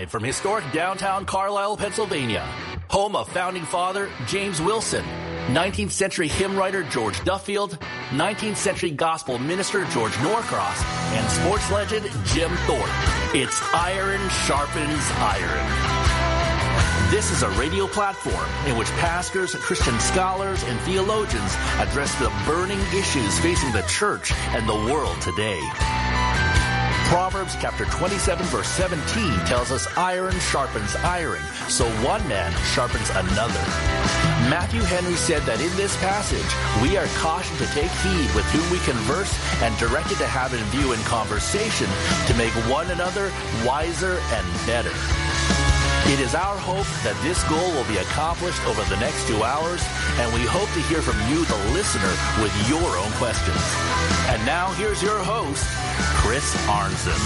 Live from historic downtown Carlisle, Pennsylvania, home of founding father James Wilson, 19th century hymn writer George Duffield, 19th century gospel minister George Norcross, and sports legend Jim Thorpe. It's Iron Sharpens Iron. This is a radio platform in which pastors, Christian scholars, and theologians address the burning issues facing the church and the world today. Proverbs chapter 27 verse 17 tells us iron sharpens iron, so one man sharpens another. Matthew Henry said that in this passage, we are cautioned to take heed with whom we converse and directed to have in view in conversation to make one another wiser and better. It is our hope that this goal will be accomplished over the next 2 hours, and we hope to hear from you, the listener, with your own questions. And now here's your host, Chris Arnzen.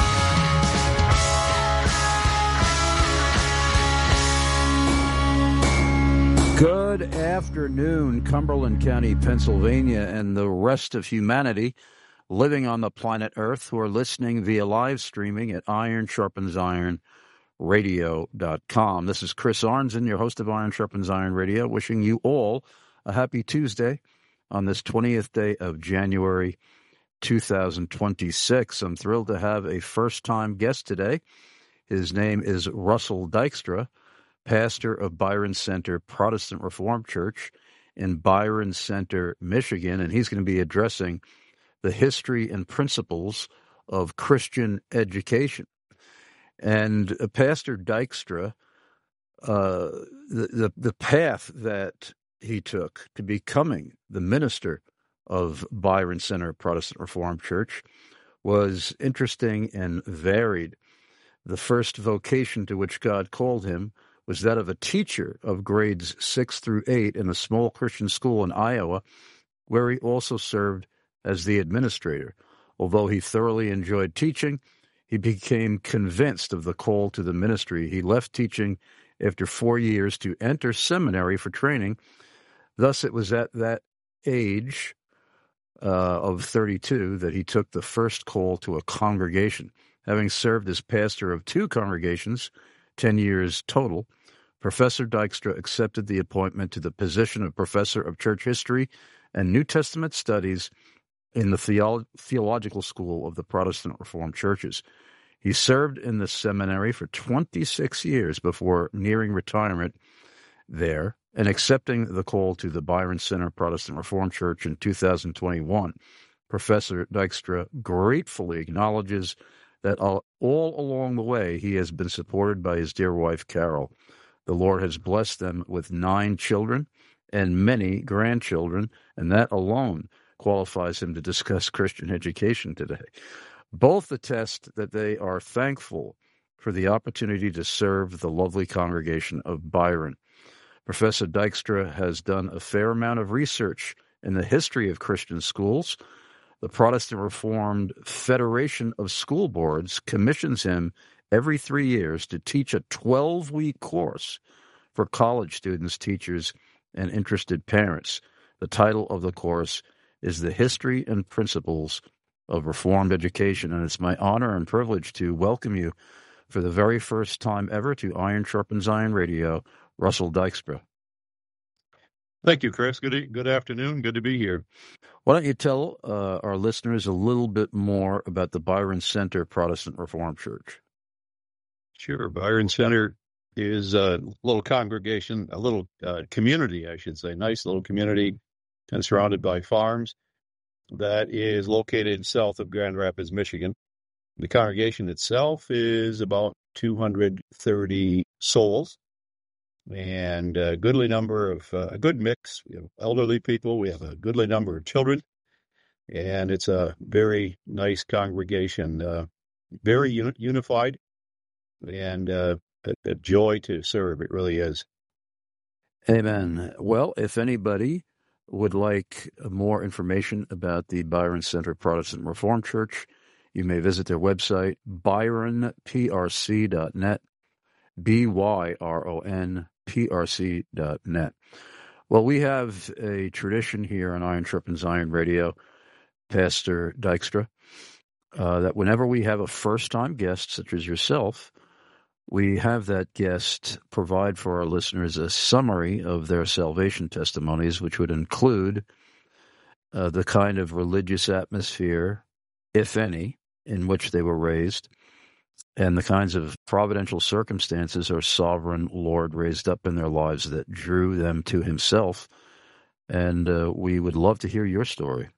Good afternoon, Cumberland County, Pennsylvania, and the rest of humanity living on the planet Earth who are listening via live streaming at ironsharpensIronradio.com. This is Chris Arnzen, your host of Iron Sharpens Iron Radio, wishing you all a happy Tuesday on this 20th day of January 2026. I'm thrilled to have a first-time guest today. His name is Russell Dykstra, pastor of Byron Center Protestant Reformed Church in Byron Center, Michigan, and he's going to be addressing the history and principles of Christian education. And Pastor Dykstra, the path that he took to becoming the minister of Byron Center Protestant Reformed Church was interesting and varied. The first vocation to which God called him was that of a teacher of grades 6 through 8 in a small Christian school in Iowa, where he also served as the administrator. Although he thoroughly enjoyed teaching, he became convinced of the call to the ministry. He left teaching after 4 years to enter seminary for training. Thus, it was at that age of 32 that he took the first call to a congregation. Having served as pastor of 2 congregations, 10 years total, Professor Dykstra accepted the appointment to the position of professor of church history and New Testament studies in the theological school of the Protestant Reformed churches. He served in the seminary for 26 years before nearing retirement there and accepting the call to the Byron Center Protestant Reformed Church in 2021. Professor Dykstra gratefully acknowledges that all along the way he has been supported by his dear wife, Carol. The Lord has blessed them with 9 children and many grandchildren, and that alone qualifies him to discuss Christian education today. Both attest that they are thankful for the opportunity to serve the lovely congregation of Byron. Professor Dykstra has done a fair amount of research in the history of Christian schools. The Protestant Reformed Federation of School Boards commissions him every 3 years to teach a 12-week course for college students, teachers, and interested parents. The title of the course is The History and Principles of Reformed Education, and it's my honor and privilege to welcome you for the very first time ever to Iron Sharpens Iron Radio, Russell Dykstra. Thank you, Chris. Good afternoon. Good to be here. Why don't you tell our listeners a little bit more about the Byron Center Protestant Reformed Church? Sure. Byron Center is a little congregation, a little community, I should say, nice little community, kind of surrounded by farms, that is located south of Grand Rapids, Michigan. The congregation itself is about 230 souls, and a goodly number of, a good mix. We have elderly people, we have a goodly number of children, and it's a very nice congregation, very unified, and a joy to serve. It really is. Amen. Well, if anybody would like more information about the Byron Center Protestant Reformed Church, you may visit their website, byronprc.net, byronprc.net. Well, we have a tradition here on Iron Sharpens Iron Radio, Pastor Dykstra, that whenever we have a first-time guest, such as yourself, we have that guest provide for our listeners a summary of their salvation testimonies, which would include the kind of religious atmosphere, if any, in which they were raised, and the kinds of providential circumstances our sovereign Lord raised up in their lives that drew them to himself. And we would love to hear your story.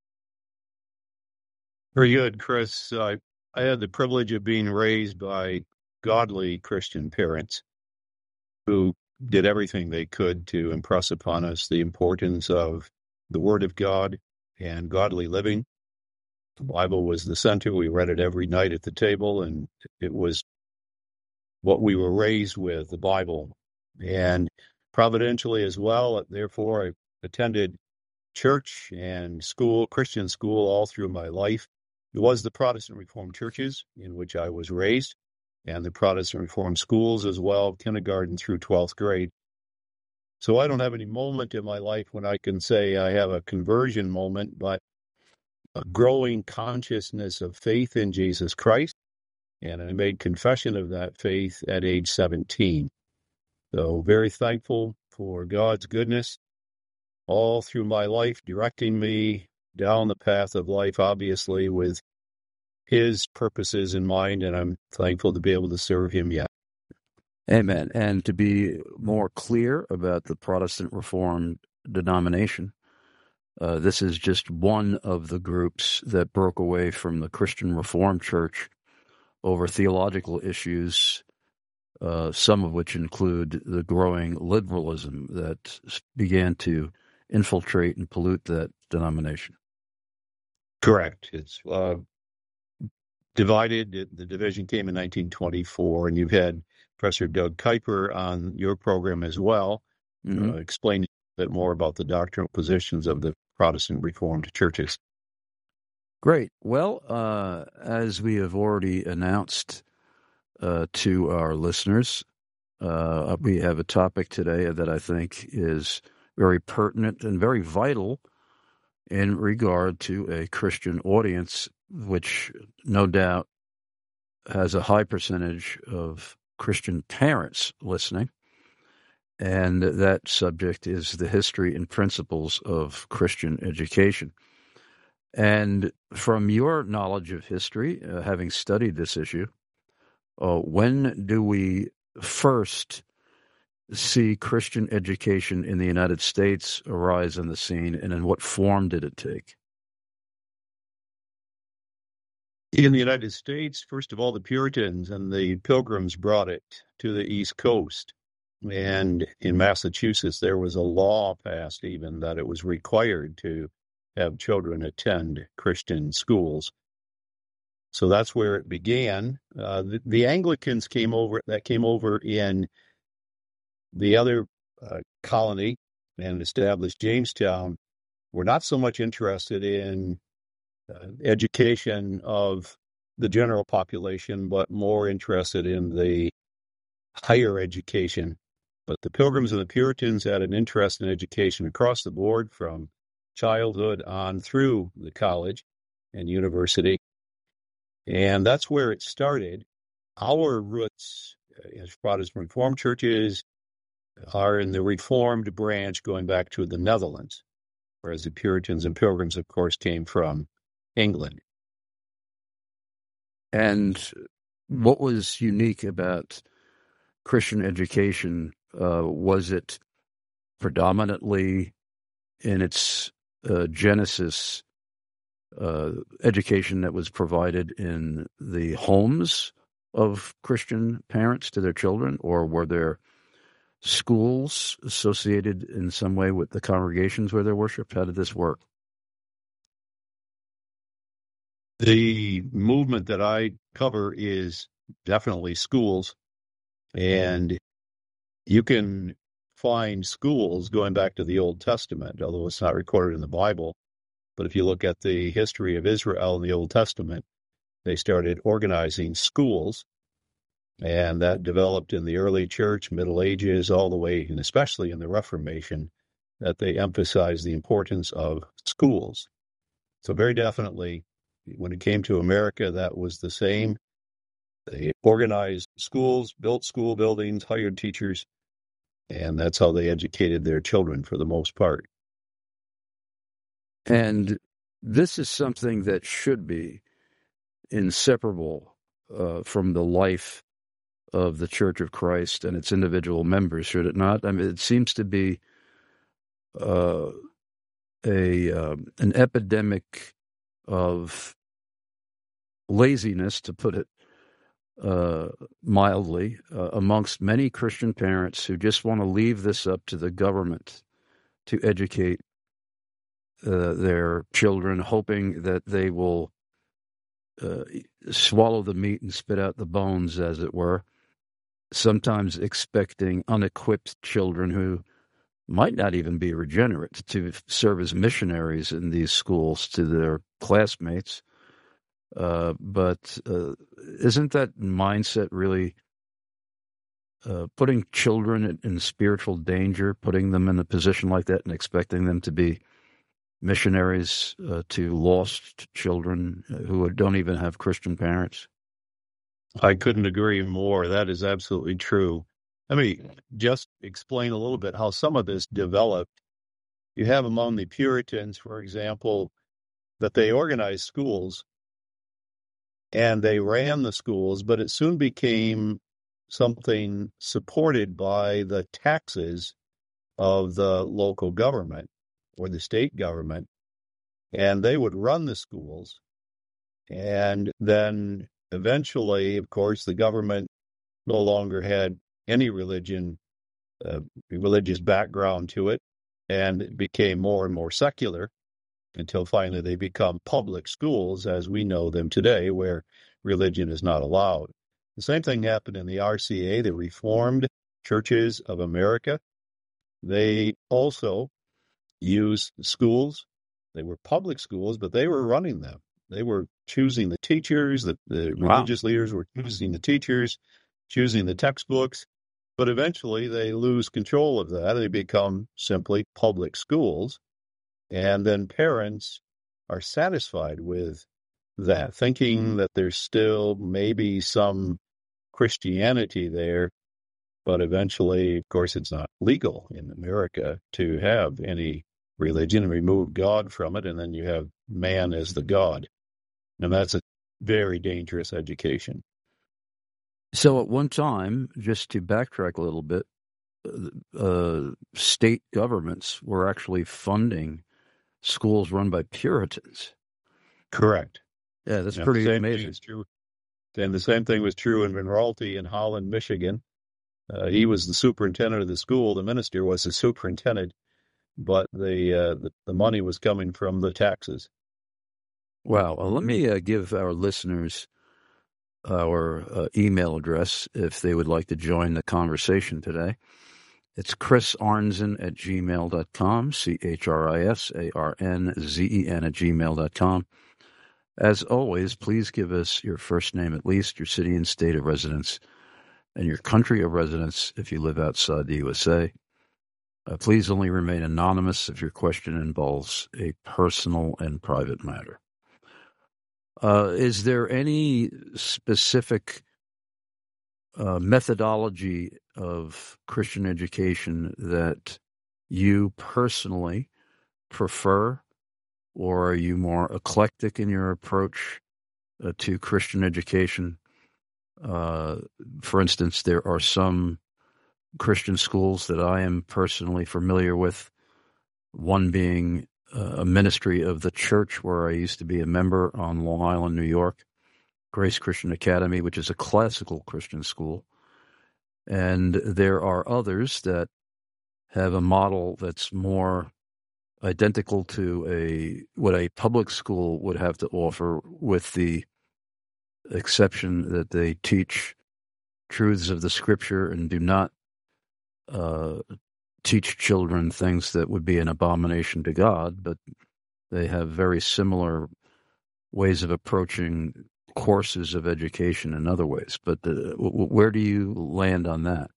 Very good, Chris. I had the privilege of being raised by godly Christian parents who did everything they could to impress upon us the importance of the Word of God and godly living. The Bible was the center. We read it every night at the table, and it was what we were raised with, the Bible. And providentially as well, therefore, I attended church and school, Christian school, all through my life. It was the Protestant Reformed churches in which I was raised, and the Protestant Reformed schools as well, kindergarten through 12th grade. So I don't have any moment in my life when I can say I have a conversion moment, but a growing consciousness of faith in Jesus Christ. And I made confession of that faith at age 17. So very thankful for God's goodness all through my life, directing me down the path of life, obviously, with his purposes in mind, and I'm thankful to be able to serve him yet. Amen. And to be more clear about the Protestant Reformed denomination, this is just one of the groups that broke away from the Christian Reformed Church over theological issues, some of which include the growing liberalism that began to infiltrate and pollute that denomination. Correct. It's divided. The division came in 1924, and you've had Professor Doug Kuiper on your program as well, explaining a bit more about the doctrinal positions of the Protestant Reformed churches. Great. Well, as we have already announced to our listeners, we have a topic today that I think is very pertinent and very vital in regard to a Christian audience, which no doubt has a high percentage of Christian parents listening. And that subject is the history and principles of Christian education. And from your knowledge of history, having studied this issue, when do we first see Christian education in the United States arise on the scene, and in what form did it take? In the United States, first of all, the Puritans and the Pilgrims brought it to the East Coast. And in Massachusetts, there was a law passed even that it was required to have children attend Christian schools. So that's where it began. The Anglicans came over in the other colony and established Jamestown. Were not so much interested in education of the general population, but more interested in the higher education. But the Pilgrims and the Puritans had an interest in education across the board, from childhood on through the college and university. And that's where it started. Our roots as Protestant Reformed churches are in the Reformed branch going back to the Netherlands, whereas the Puritans and Pilgrims, of course, came from England. And what was unique about Christian education? Was it predominantly in its genesis education that was provided in the homes of Christian parents to their children, or were there schools associated in some way with the congregations where they worshiped? How did this work? The movement that I cover is definitely schools, and you can find schools going back to the Old Testament, although it's not recorded in the Bible. But if you look at the history of Israel in the Old Testament, they started organizing schools, and that developed in the early church, Middle Ages, all the way, and especially in the Reformation, that they emphasized the importance of schools. So very definitely, when it came to America, that was the same. They organized schools, built school buildings, hired teachers, and that's how they educated their children for the most part. And this is something that should be inseparable from the life of the Church of Christ and its individual members, should it not? I mean, it seems to be an epidemic of laziness, to put it mildly, amongst many Christian parents who just want to leave this up to the government to educate their children, hoping that they will swallow the meat and spit out the bones, as it were, sometimes expecting unequipped children who might not even be regenerate to serve as missionaries in these schools to their classmates. But isn't that mindset really putting children in spiritual danger, putting them in a position like that and expecting them to be missionaries to lost children who don't even have Christian parents? I couldn't agree more. That is absolutely true. Let me just explain a little bit how some of this developed. You have among the Puritans, for example, that they organized schools and they ran the schools, but it soon became something supported by the taxes of the local government or the state government, and they would run the schools. And then eventually, of course, the government no longer had any religious background to it, and it became more and more secular until finally they become public schools as we know them today, where religion is not allowed. The same thing happened in the RCA, the Reformed Churches of America. They also used schools. They were public schools, but they were running them. They were choosing the teachers, the religious leaders were choosing the teachers, choosing the textbooks, but eventually they lose control of that. They become simply public schools, and then parents are satisfied with that, thinking that there's still maybe some Christianity there, but eventually, of course, it's not legal in America to have any religion and remove God from it, and then you have man as the God. And that's a very dangerous education. So at one time, just to backtrack a little bit, state governments were actually funding schools run by Puritans. Correct. Yeah, that's pretty amazing. True. And the same thing was true in Monroe in Holland, Michigan. He was the superintendent of the school. The minister was the superintendent, but the money was coming from the taxes. Wow. Well, let me give our listeners our email address if they would like to join the conversation today. It's chrisarnzen@gmail.com, ChrisArnzen@gmail.com. As always, please give us your first name at least, your city and state of residence, and your country of residence if you live outside the USA. Please only remain anonymous if your question involves a personal and private matter. Is there any specific methodology of Christian education that you personally prefer, or are you more eclectic in your approach to Christian education? For instance, there are some Christian schools that I am personally familiar with, one being a ministry of the church where I used to be a member on Long Island, New York, Grace Christian Academy, which is a classical Christian school. And there are others that have a model that's more identical to what a public school would have to offer, with the exception that they teach truths of the Scripture and do not teach children things that would be an abomination to God, but they have very similar ways of approaching courses of education in other ways. But where do you land on that?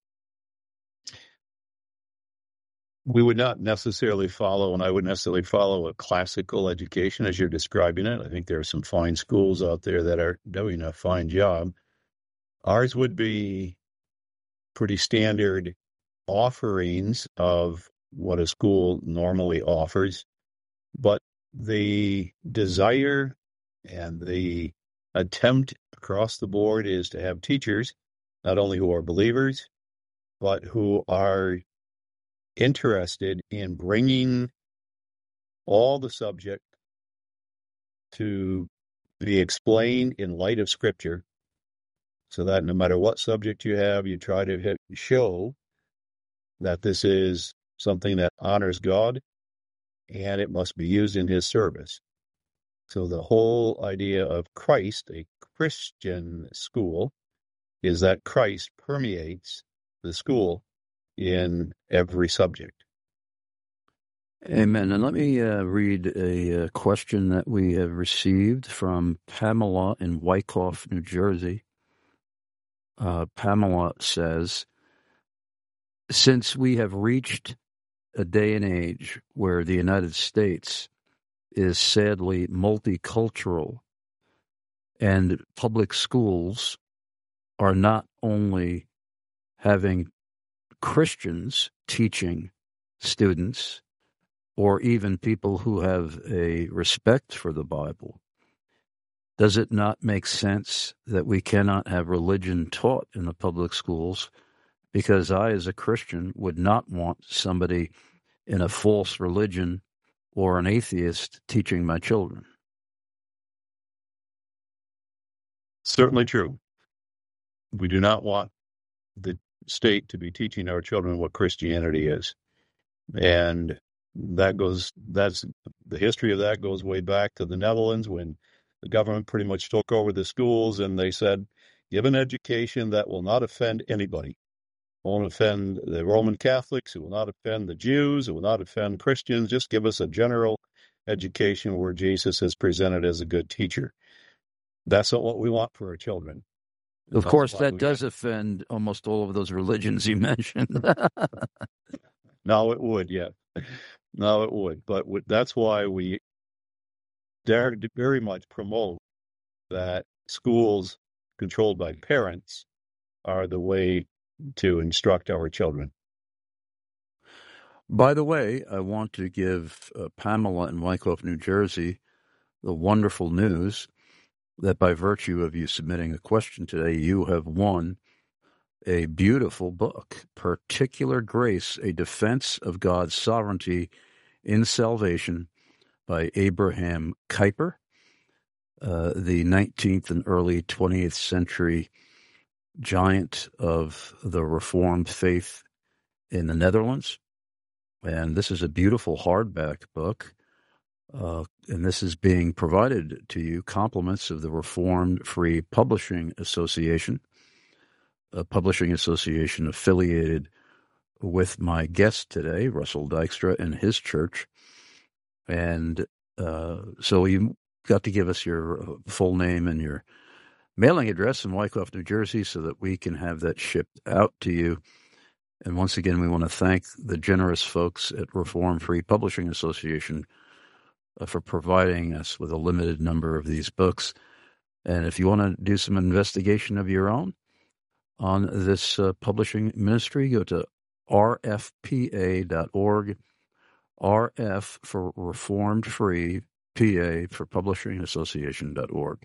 We would not necessarily follow, and I wouldn't necessarily follow a classical education as you're describing it. I think there are some fine schools out there that are doing a fine job. Ours would be pretty standard offerings of what a school normally offers, but the desire and the attempt across the board is to have teachers, not only who are believers, but who are interested in bringing all the subject to be explained in light of Scripture, so that no matter what subject you have, you try to show that this is something that honors God and it must be used in His service. So the whole idea of Christ, a Christian school, is that Christ permeates the school in every subject. Amen. And let me read a question that we have received from Pamela in Wyckoff, New Jersey. Pamela says, since we have reached a day and age where the United States is sadly multicultural and public schools are not only having Christians teaching students or even people who have a respect for the Bible, does it not make sense that we cannot have religion taught in the public schools? Because I, as a Christian, would not want somebody in a false religion or an atheist teaching my children. Certainly true. We do not want the state to be teaching our children what Christianity is. And that's the history of that goes way back to the Netherlands, when the government pretty much took over the schools and they said, give an education that will not offend anybody. Won't offend the Roman Catholics, it will not offend the Jews, it will not offend Christians. Just give us a general education where Jesus is presented as a good teacher. That's not what we want for our children. Of course, that does offend almost all of those religions you mentioned. No, it would, yeah. No, it would. But that's why we dare to very much promote that schools controlled by parents are the way to instruct our children. By the way, I want to give Pamela in Wyckoff, New Jersey, the wonderful news that by virtue of you submitting a question today, you have won a beautiful book, Particular Grace, A Defense of God's Sovereignty in Salvation by Abraham Kuyper, the 19th and early 20th century giant of the Reformed faith in the Netherlands. And this is a beautiful hardback book. And this is being provided to you, compliments of the Reformed Free Publishing Association, a publishing association affiliated with my guest today, Russell Dykstra, and his church. And so you got to give us your full name and your mailing address in Wyckoff, New Jersey, so that we can have that shipped out to you. And once again, we want to thank the generous folks at Reformed Free Publishing Association for providing us with a limited number of these books. And if you want to do some investigation of your own on this publishing ministry, go to rfpa.org, RF for Reformed Free, PA for Publishing Association.org.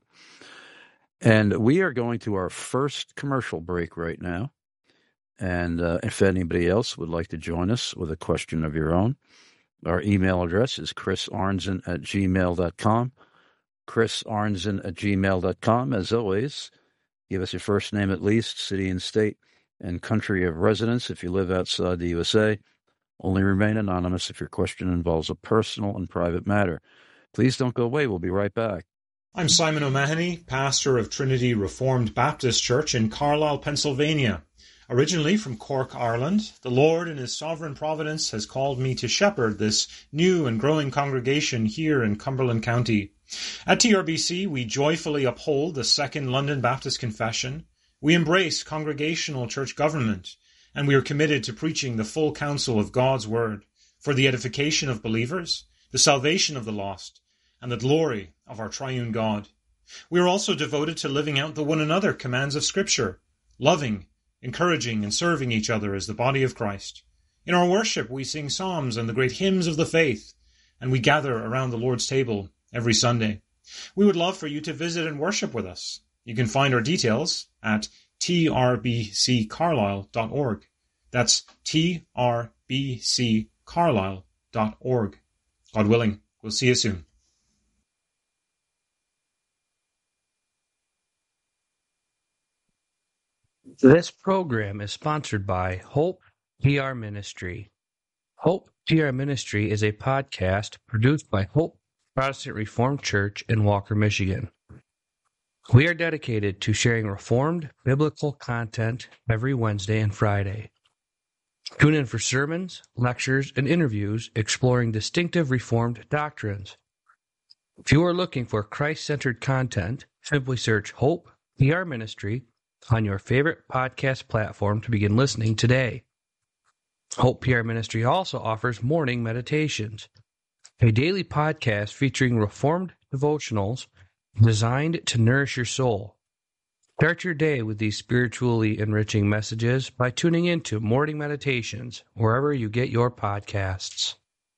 And we are going to our first commercial break right now. And if anybody else would like to join us with a question of your own, our email address is chrisarnzen@gmail.com, chrisarnzen@gmail.com. As always, give us your first name at least, city and state, and country of residence if you live outside the USA. Only remain anonymous if your question involves a personal and private matter. Please don't go away. We'll be right back. I'm Simon O'Mahony, pastor of Trinity Reformed Baptist Church in Carlisle, Pennsylvania. Originally from Cork, Ireland, the Lord in His sovereign providence has called me to shepherd this new and growing congregation here in Cumberland County. At TRBC, we joyfully uphold the Second London Baptist Confession. We embrace congregational church government, and we are committed to preaching the full counsel of God's Word for the edification of believers, the salvation of the lost, and the glory of our triune God. We are also devoted to living out the one another commands of Scripture, loving, encouraging, and serving each other as the body of Christ. In our worship, we sing psalms and the great hymns of the faith, and we gather around the Lord's table every Sunday. We would love for you to visit and worship with us. You can find our details at trbccarlisle.org. That's trbccarlisle.org. God willing, we'll see you soon. This program is sponsored by Hope PR Ministry. Hope PR Ministry is a podcast produced by Hope Protestant Reformed Church in Walker, Michigan. We are dedicated to sharing Reformed biblical content every Wednesday and Friday. Tune in for sermons, lectures, and interviews exploring distinctive Reformed doctrines. If you are looking for Christ-centered content, simply search Hope PR Ministry on your favorite podcast platform to begin listening today. Hope PR Ministry also offers morning meditations, a daily podcast featuring Reformed devotionals designed to nourish your soul. Start your day with these spiritually enriching messages by tuning into Morning Meditations wherever you get your podcasts.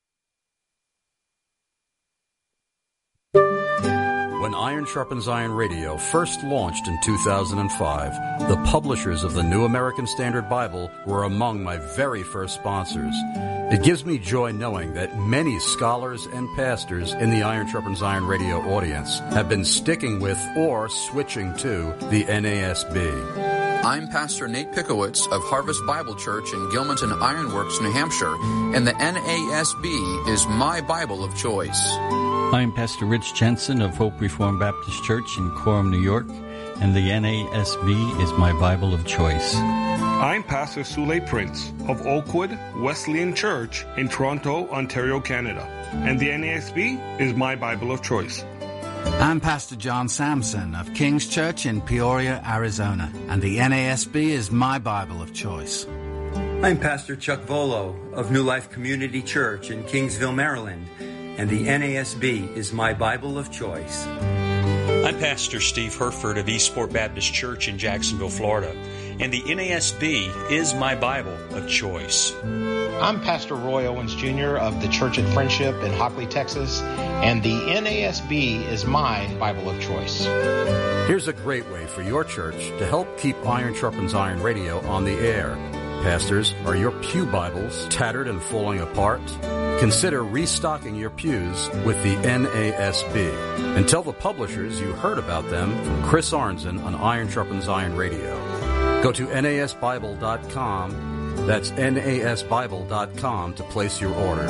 When Iron Sharpens Iron Radio first launched in 2005, the publishers of the New American Standard Bible were among my very first sponsors. It gives me joy knowing that many scholars and pastors in the Iron Sharpens Iron Radio audience have been sticking with or switching to the NASB. I'm Pastor Nate Pickowitz of Harvest Bible Church in Gilmanton Ironworks, New Hampshire, and the NASB is my Bible of choice. I'm Pastor Rich Jensen of Hope Reformed Baptist Church in Coram, New York, and the NASB is my Bible of choice. I'm Pastor Sule Prince of Oakwood Wesleyan Church in Toronto, Ontario, Canada, and the NASB is my Bible of choice. I'm Pastor John Sampson of King's Church in Peoria, Arizona, and the NASB is my Bible of choice. I'm Pastor Chuck Volo of New Life Community Church in Kingsville, Maryland, and the NASB is my Bible of choice. I'm Pastor Steve Herford of Eastport Baptist Church in Jacksonville, Florida, and the NASB is my Bible of choice. I'm Pastor Roy Owens Jr. of the Church at Friendship in Hockley, Texas, and the NASB is my Bible of choice. Here's a great way for your church to help keep Iron Sharpens Iron Radio on the air. Pastors, are your pew Bibles tattered and falling apart? Consider restocking your pews with the NASB. And tell the publishers you heard about them from Chris Arnzen on Iron Sharpens Iron Radio. Go to nasbible.com. That's nasbible.com to place your order.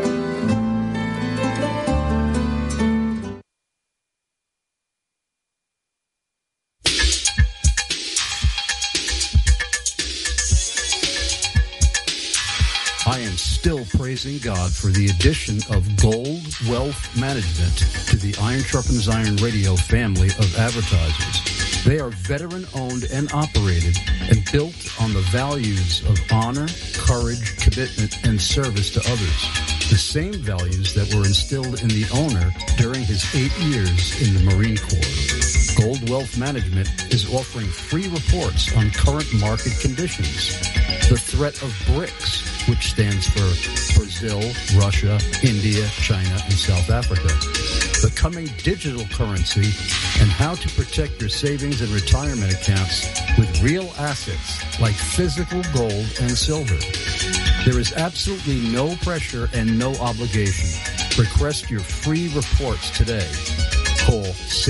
I am still praising God for the addition of Gold Wealth Management to the Iron Sharpens Iron Radio family of advertisers. They are veteran-owned and operated and built on the values of honor, courage, commitment, and service to others. The same values that were instilled in the owner during his 8 years in the Marine Corps. Gold Wealth Management is offering free reports on current market conditions. The threat of BRICS, which stands for Brazil, Russia, India, China, and South Africa. The coming digital currency and how to protect your savings and retirement accounts with real assets like physical gold and silver. There is absolutely no pressure and no obligation. Request your free reports today. Call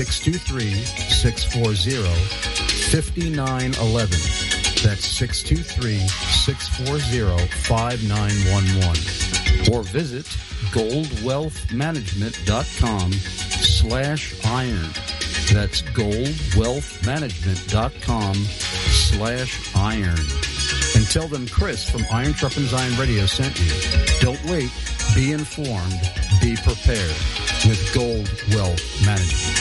623-640-5911. That's 623-640-5911. Or visit goldwealthmanagement.com/iron. That's goldwealthmanagement.com/iron. And tell them Chris from Iron Sharpens Iron Radio sent you. Don't wait. Be informed. Be prepared with Gold Wealth Management.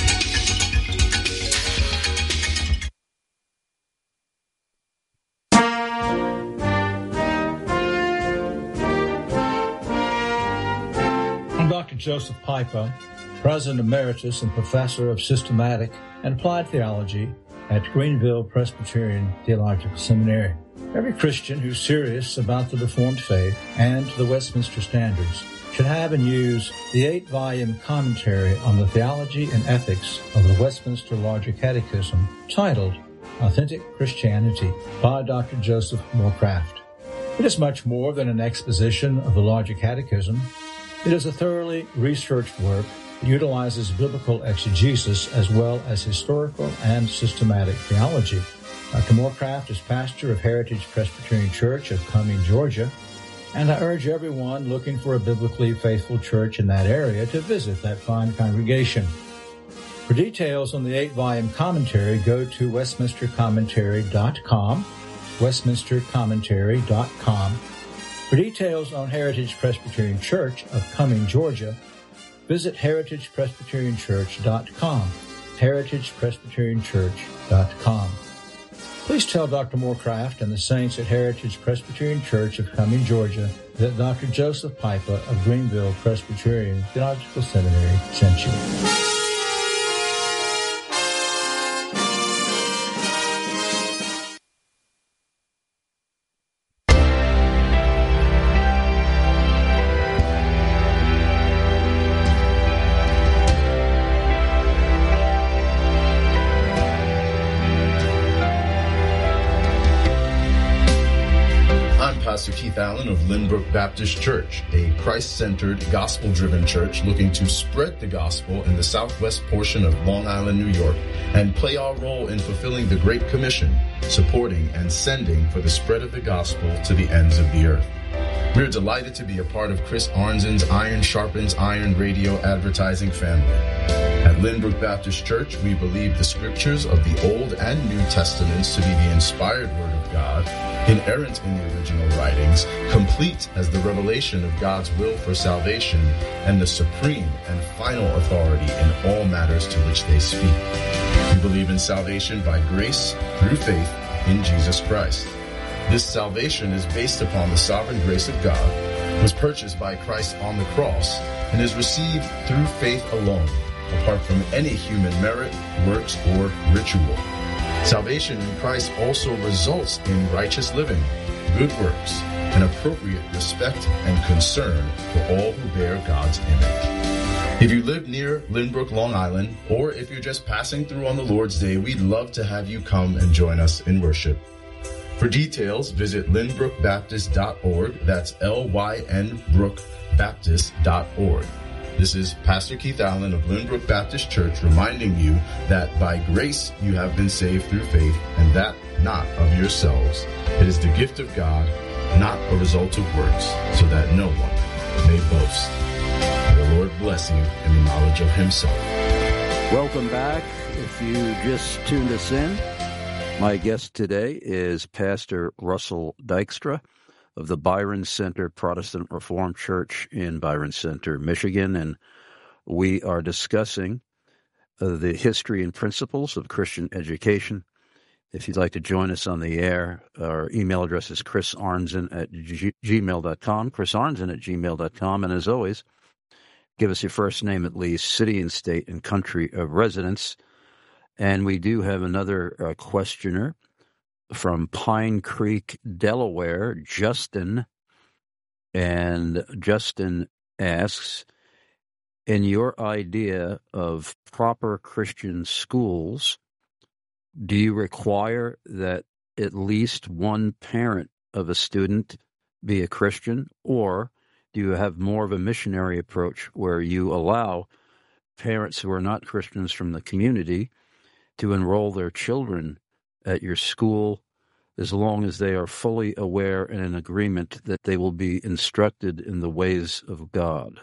Dr. Joseph Pipa, President Emeritus and Professor of Systematic and Applied Theology at Greenville Presbyterian Theological Seminary. Every Christian who's serious about the Reformed faith and the Westminster Standards should have and use the 8-volume commentary on the theology and ethics of the Westminster Larger Catechism titled Authentic Christianity by Dr. Joseph Moorcraft. It is much more than an exposition of the Larger Catechism. It is a thoroughly researched work that utilizes biblical exegesis as well as historical and systematic theology. Dr. Moorcraft is pastor of Heritage Presbyterian Church of Cumming, Georgia, and I urge everyone looking for a biblically faithful church in that area to visit that fine congregation. For details on the 8-volume commentary, go to westminstercommentary.com, westminstercommentary.com. For details on Heritage Presbyterian Church of Cumming, Georgia, visit heritagepresbyterianchurch.com, heritagepresbyterianchurch.com. Please tell Dr. Moorcraft and the saints at Heritage Presbyterian Church of Cumming, Georgia, that Dr. Joseph Pipa of Greenville Presbyterian Theological Seminary sent you. Pastor Keith Allen of Lynbrook Baptist Church, a Christ-centered, gospel-driven church looking to spread the gospel in the southwest portion of Long Island, New York, and play our role in fulfilling the Great Commission, supporting and sending for the spread of the gospel to the ends of the earth. We're delighted to be a part of Chris Arnzen's Iron Sharpens Iron radio advertising family. At Lynbrook Baptist Church, we believe the scriptures of the Old and New Testaments to be the inspired Word of God, inerrant in the original writings, complete as the revelation of God's will for salvation, and the supreme and final authority in all matters to which they speak. We believe in salvation by grace through faith in Jesus Christ. This salvation is based upon the sovereign grace of God, was purchased by Christ on the cross, and is received through faith alone, apart from any human merit, works, or ritual. Salvation in Christ also results in righteous living, good works, and appropriate respect and concern for all who bear God's image. If you live near Lynbrook, Long Island, or if you're just passing through on the Lord's Day, we'd love to have you come and join us in worship. For details, visit lynbrookbaptist.org. That's lynbrookbaptist.org. This is Pastor Keith Allen of Lynbrook Baptist Church reminding you that by grace you have been saved through faith, and that not of yourselves. It is the gift of God, not a result of works, so that no one may boast. May the Lord bless you in the knowledge of himself. Welcome back. If you just tuned us in, my guest today is Pastor Russell Dykstra of the Byron Center Protestant Reformed Church in Byron Center, Michigan, and we are discussing the history and principles of Christian education. If you'd like to join us on the air, our email address is chrisarnzen@gmail.com, chrisarnzen@gmail.com, and as always, give us your first name at least, city and state and country of residence. And we do have another questioner from Pine Creek, Delaware, Justin. And Justin asks, in your idea of proper Christian schools, do you require that at least one parent of a student be a Christian, or do you have more of a missionary approach where you allow parents who are not Christians from the community to enroll their children at your school as long as they are fully aware and in agreement that they will be instructed in the ways of God?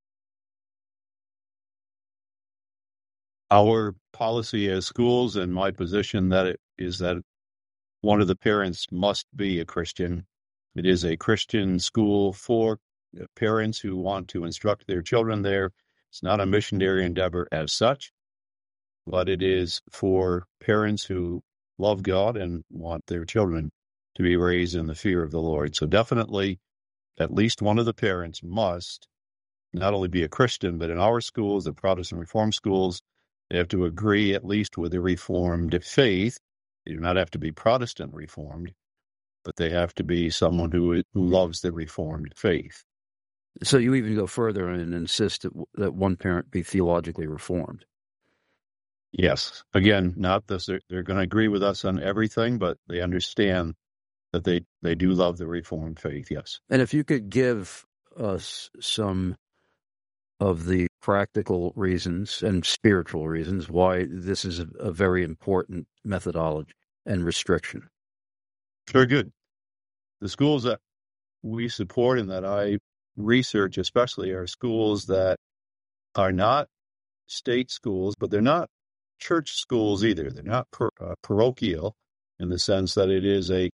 Our policy as schools, and my position is that one of the parents must be a Christian. It is a Christian school for parents who want to instruct their children there. It's not a missionary endeavor as such, but it is for parents who love God and want their children to be raised in the fear of the Lord. So definitely, at least one of the parents must not only be a Christian, but in our schools, the Protestant Reformed schools, They have to agree at least with the Reformed faith. They do not have to be Protestant Reformed, but they have to be someone who loves the Reformed faith. So you even go further and insist that one parent be theologically reformed. Yes. Again, not this. They're going to agree with us on everything, but they understand that they do love the Reformed faith. Yes. And if you could give us some of the practical reasons and spiritual reasons why this is a very important methodology and restriction. Very good. The schools that we support and that I research especially are schools that are not state schools, but they're not church schools either. They're not parochial in the sense that it is a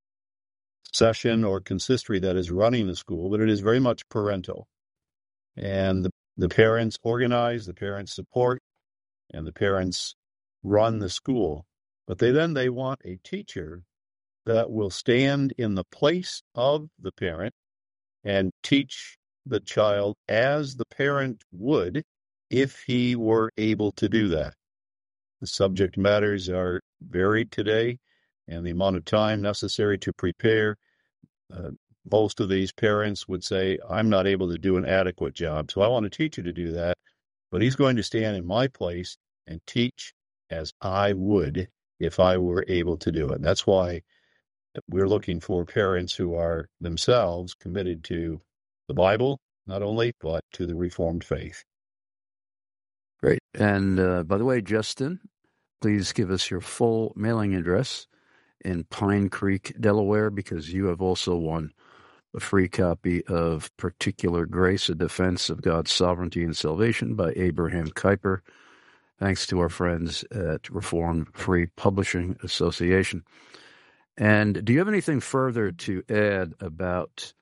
session or consistory that is running the school, but it is very much parental. And the parents organize, the parents support, and the parents run the school. But they want a teacher that will stand in the place of the parent and teach the child as the parent would if he were able to do that. The subject matters are varied today, and the amount of time necessary to prepare, most of these parents would say, I'm not able to do an adequate job, so I want a teacher to do that, but he's going to stand in my place and teach as I would if I were able to do it. That's why we're looking for parents who are themselves committed to the Bible, not only, but to the Reformed faith. Great. And by the way, Justin, please give us your full mailing address in Pine Creek, Delaware, because you have also won a free copy of Particular Grace, A Defense of God's Sovereignty and Salvation by Abraham Kuyper, thanks to our friends at Reformed Free Publishing Association. And do you have anything further to add about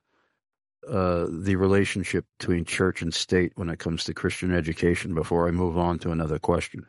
the relationship between church and state when it comes to Christian education before I move on to another question?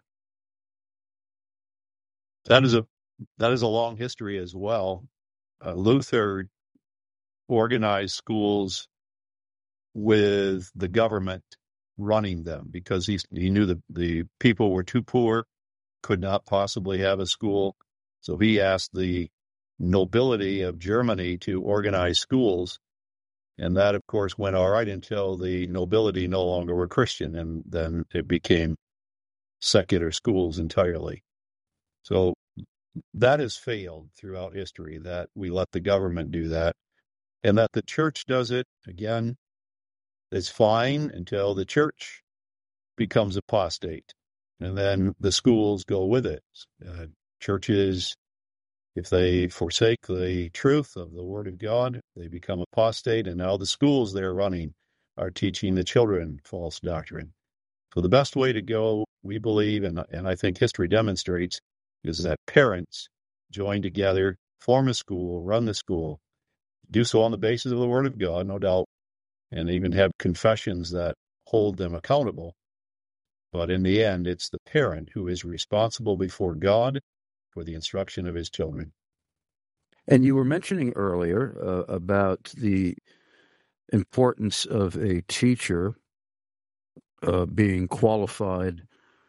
That is a long history as well. Luther organized schools with the government running them because he knew the people were too poor, could not possibly have a school. So he asked the nobility of Germany to organize schools. And that, of course, went all right until the nobility no longer were Christian, and then it became secular schools entirely. So that has failed throughout history, that we let the government do that. And that the church does it, again, is fine until the church becomes apostate. And then the schools go with it. Churches, if they forsake the truth of the Word of God, they become apostate, and now the schools they're running are teaching the children false doctrine. So the best way to go, we believe, and I think history demonstrates, is that parents join together, form a school, run the school, do so on the basis of the Word of God, no doubt, and even have confessions that hold them accountable. But in the end, it's the parent who is responsible before God for the instruction of his children. And you were mentioning earlier about the importance of a teacher being qualified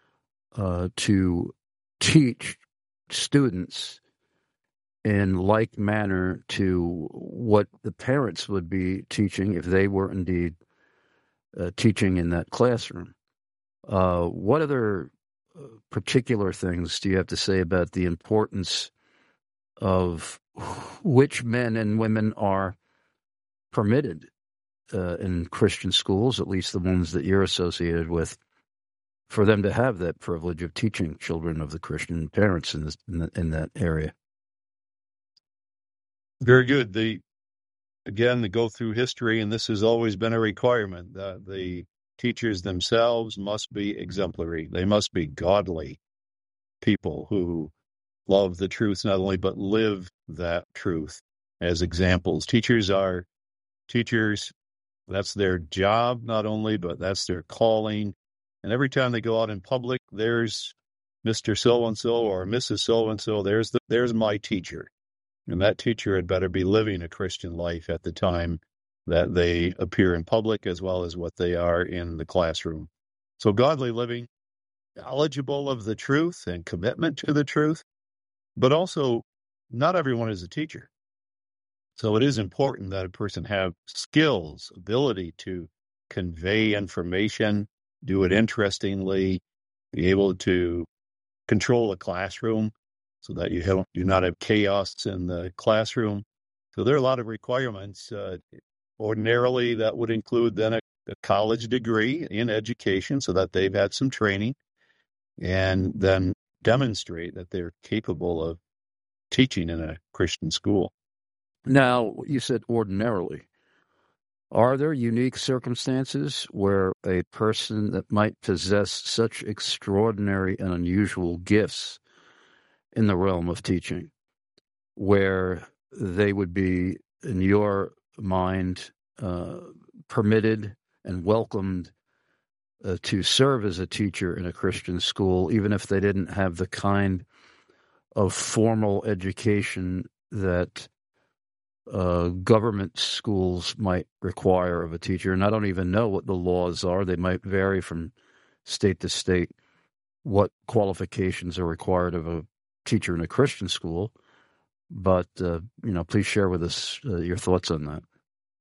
to teach students in like manner to what the parents would be teaching if they were indeed teaching in that classroom. What other particular things do you have to say about the importance of which men and women are permitted in Christian schools, at least the ones that you're associated with, for them to have that privilege of teaching children of the Christian parents in that area? Very good. To go through history, and this has always been a requirement, that the teachers themselves must be exemplary. They must be godly people who love the truth not only, but live that truth as examples. Teachers are teachers. That's their job not only, but that's their calling. And every time they go out in public, there's Mr. So-and-so or Mrs. So-and-so. There's my teacher. And that teacher had better be living a Christian life at the time that they appear in public, as well as what they are in the classroom. So godly living, knowledgeable of the truth and commitment to the truth, but also not everyone is a teacher. So it is important that a person have skills, ability to convey information, do it interestingly, be able to control a classroom so that you do not have chaos in the classroom. So there are a lot of requirements. Ordinarily, that would include then a college degree in education so that they've had some training and then demonstrate that they're capable of teaching in a Christian school. Now, you said ordinarily. Are there unique circumstances where a person that might possess such extraordinary and unusual gifts in the realm of teaching, where they would be, in your mind, permitted and welcomed to serve as a teacher in a Christian school, even if they didn't have the kind of formal education that government schools might require of a teacher? And I don't even know what the laws are. They might vary from state to state what qualifications are required of a teacher in a Christian school. But, please share with us your thoughts on that.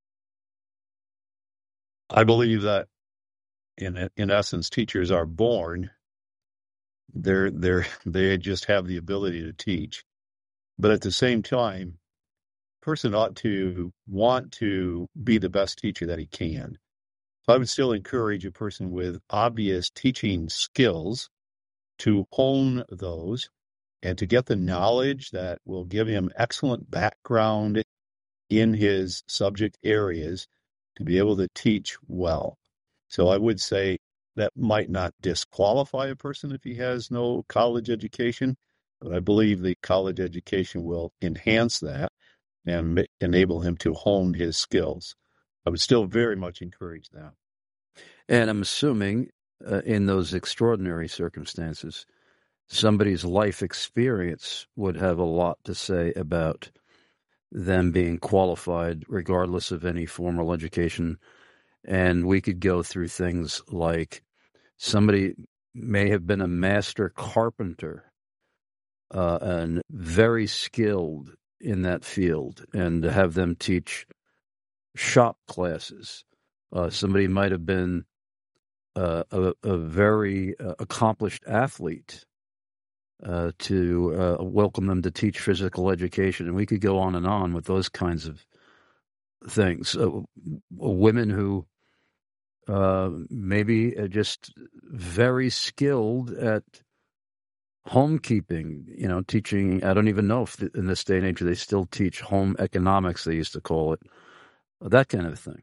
I believe that in essence, teachers are born. They just have the ability to teach. But at the same time, person ought to want to be the best teacher that he can. So I would still encourage a person with obvious teaching skills to hone those and to get the knowledge that will give him excellent background in his subject areas to be able to teach well. So I would say that might not disqualify a person if he has no college education, but I believe the college education will enhance that and enable him to hone his skills. I would still very much encourage that. And I'm assuming in those extraordinary circumstances, somebody's life experience would have a lot to say about them being qualified regardless of any formal education. And we could go through things like somebody may have been a master carpenter and very skilled in that field, and to have them teach shop classes. Somebody might have been a very accomplished athlete, to welcome them to teach physical education. And we could go on with those kinds of things. Women who maybe are just very skilled at homekeeping, teaching. I don't even know if in this day and age they still teach home economics, they used to call it, that kind of thing.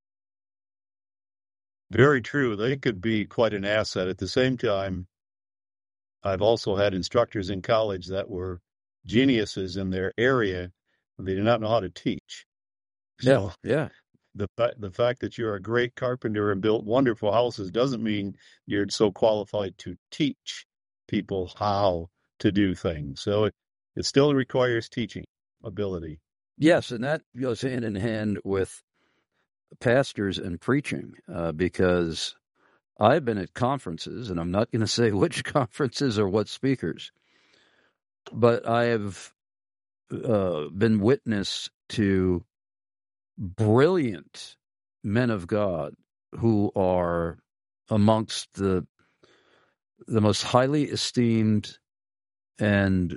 Very true. They could be quite an asset. At the same time, I've also had instructors in college that were geniuses in their area. They did not know how to teach. So yeah. The fact that you're a great carpenter and built wonderful houses doesn't mean you're so qualified to teach people how to do things. So it still requires teaching ability. Yes, and that goes hand in hand with pastors and preaching, because I've been at conferences, and I'm not going to say which conferences or what speakers, but I have been witness to brilliant men of God who are amongst the most highly esteemed and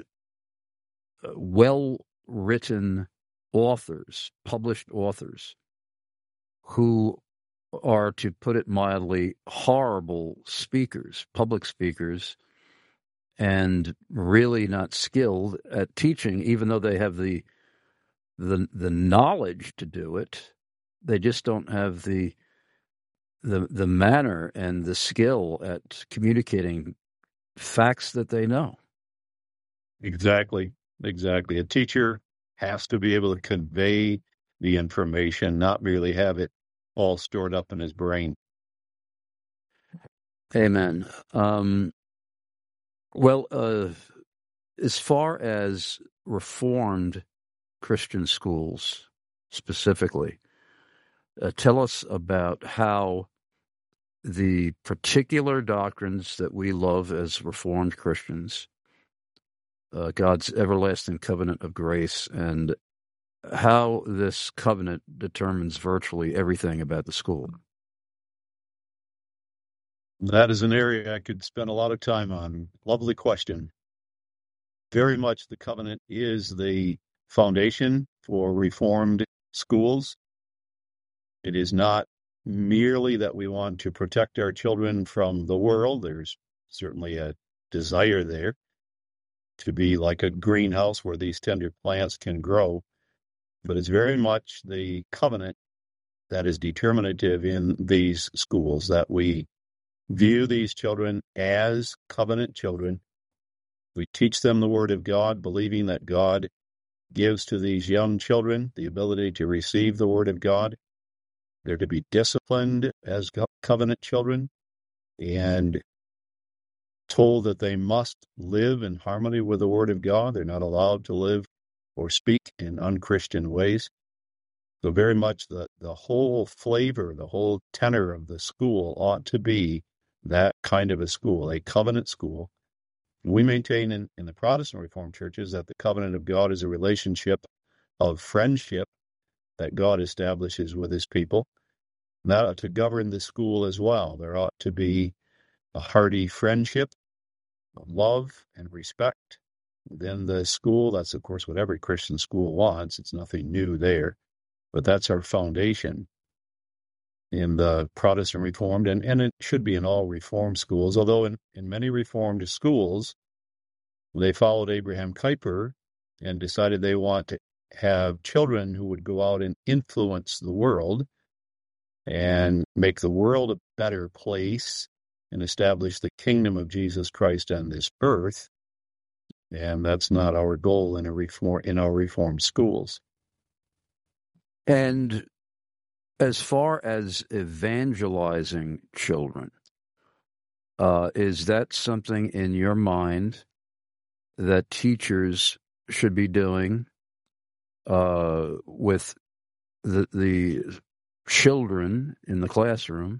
well-written authors, published authors, who are, to put it mildly, horrible speakers, public speakers, and really not skilled at teaching, even though they have the knowledge to do it. They just don't have the manner and the skill at communicating facts that they know. Exactly. A teacher has to be able to convey the information, not merely have it all stored up in his brain. Amen. Well, as far as Reformed Christian schools specifically, tell us about how the particular doctrines that we love as Reformed Christians, God's everlasting covenant of grace, and how this covenant determines virtually everything about the school. That is an area I could spend a lot of time on. Lovely question. Very much the covenant is the foundation for Reformed schools. It is not merely that we want to protect our children from the world. There's certainly a desire there to be like a greenhouse where these tender plants can grow. But it's very much the covenant that is determinative in these schools, that we view these children as covenant children. We teach them the Word of God, believing that God gives to these young children the ability to receive the Word of God. They're to be disciplined as covenant children and told that they must live in harmony with the Word of God. They're not allowed to live or speak in unchristian ways. So very much the whole flavor, the whole tenor of the school ought to be that kind of a school, a covenant school. We maintain in the Protestant Reformed churches that the covenant of God is a relationship of friendship that God establishes with his people. And that ought to govern the school as well. There ought to be a hearty friendship, love, and respect within the school. That's, of course, what every Christian school wants. It's nothing new there. But that's our foundation in the Protestant Reformed, and it should be in all Reformed schools, although in many Reformed schools, they followed Abraham Kuyper and decided they want to have children who would go out and influence the world and make the world a better place and establish the kingdom of Jesus Christ on this earth. And that's not our goal in our Reformed schools. And as far as evangelizing children, is that something in your mind that teachers should be doing with the children in the classroom,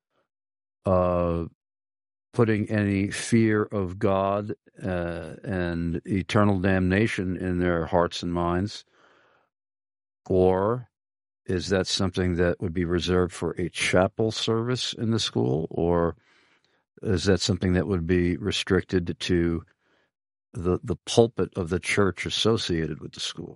putting any fear of God and eternal damnation in their hearts and minds? Or is that something that would be reserved for a chapel service in the school? Or is that something that would be restricted to the pulpit of the church associated with the school?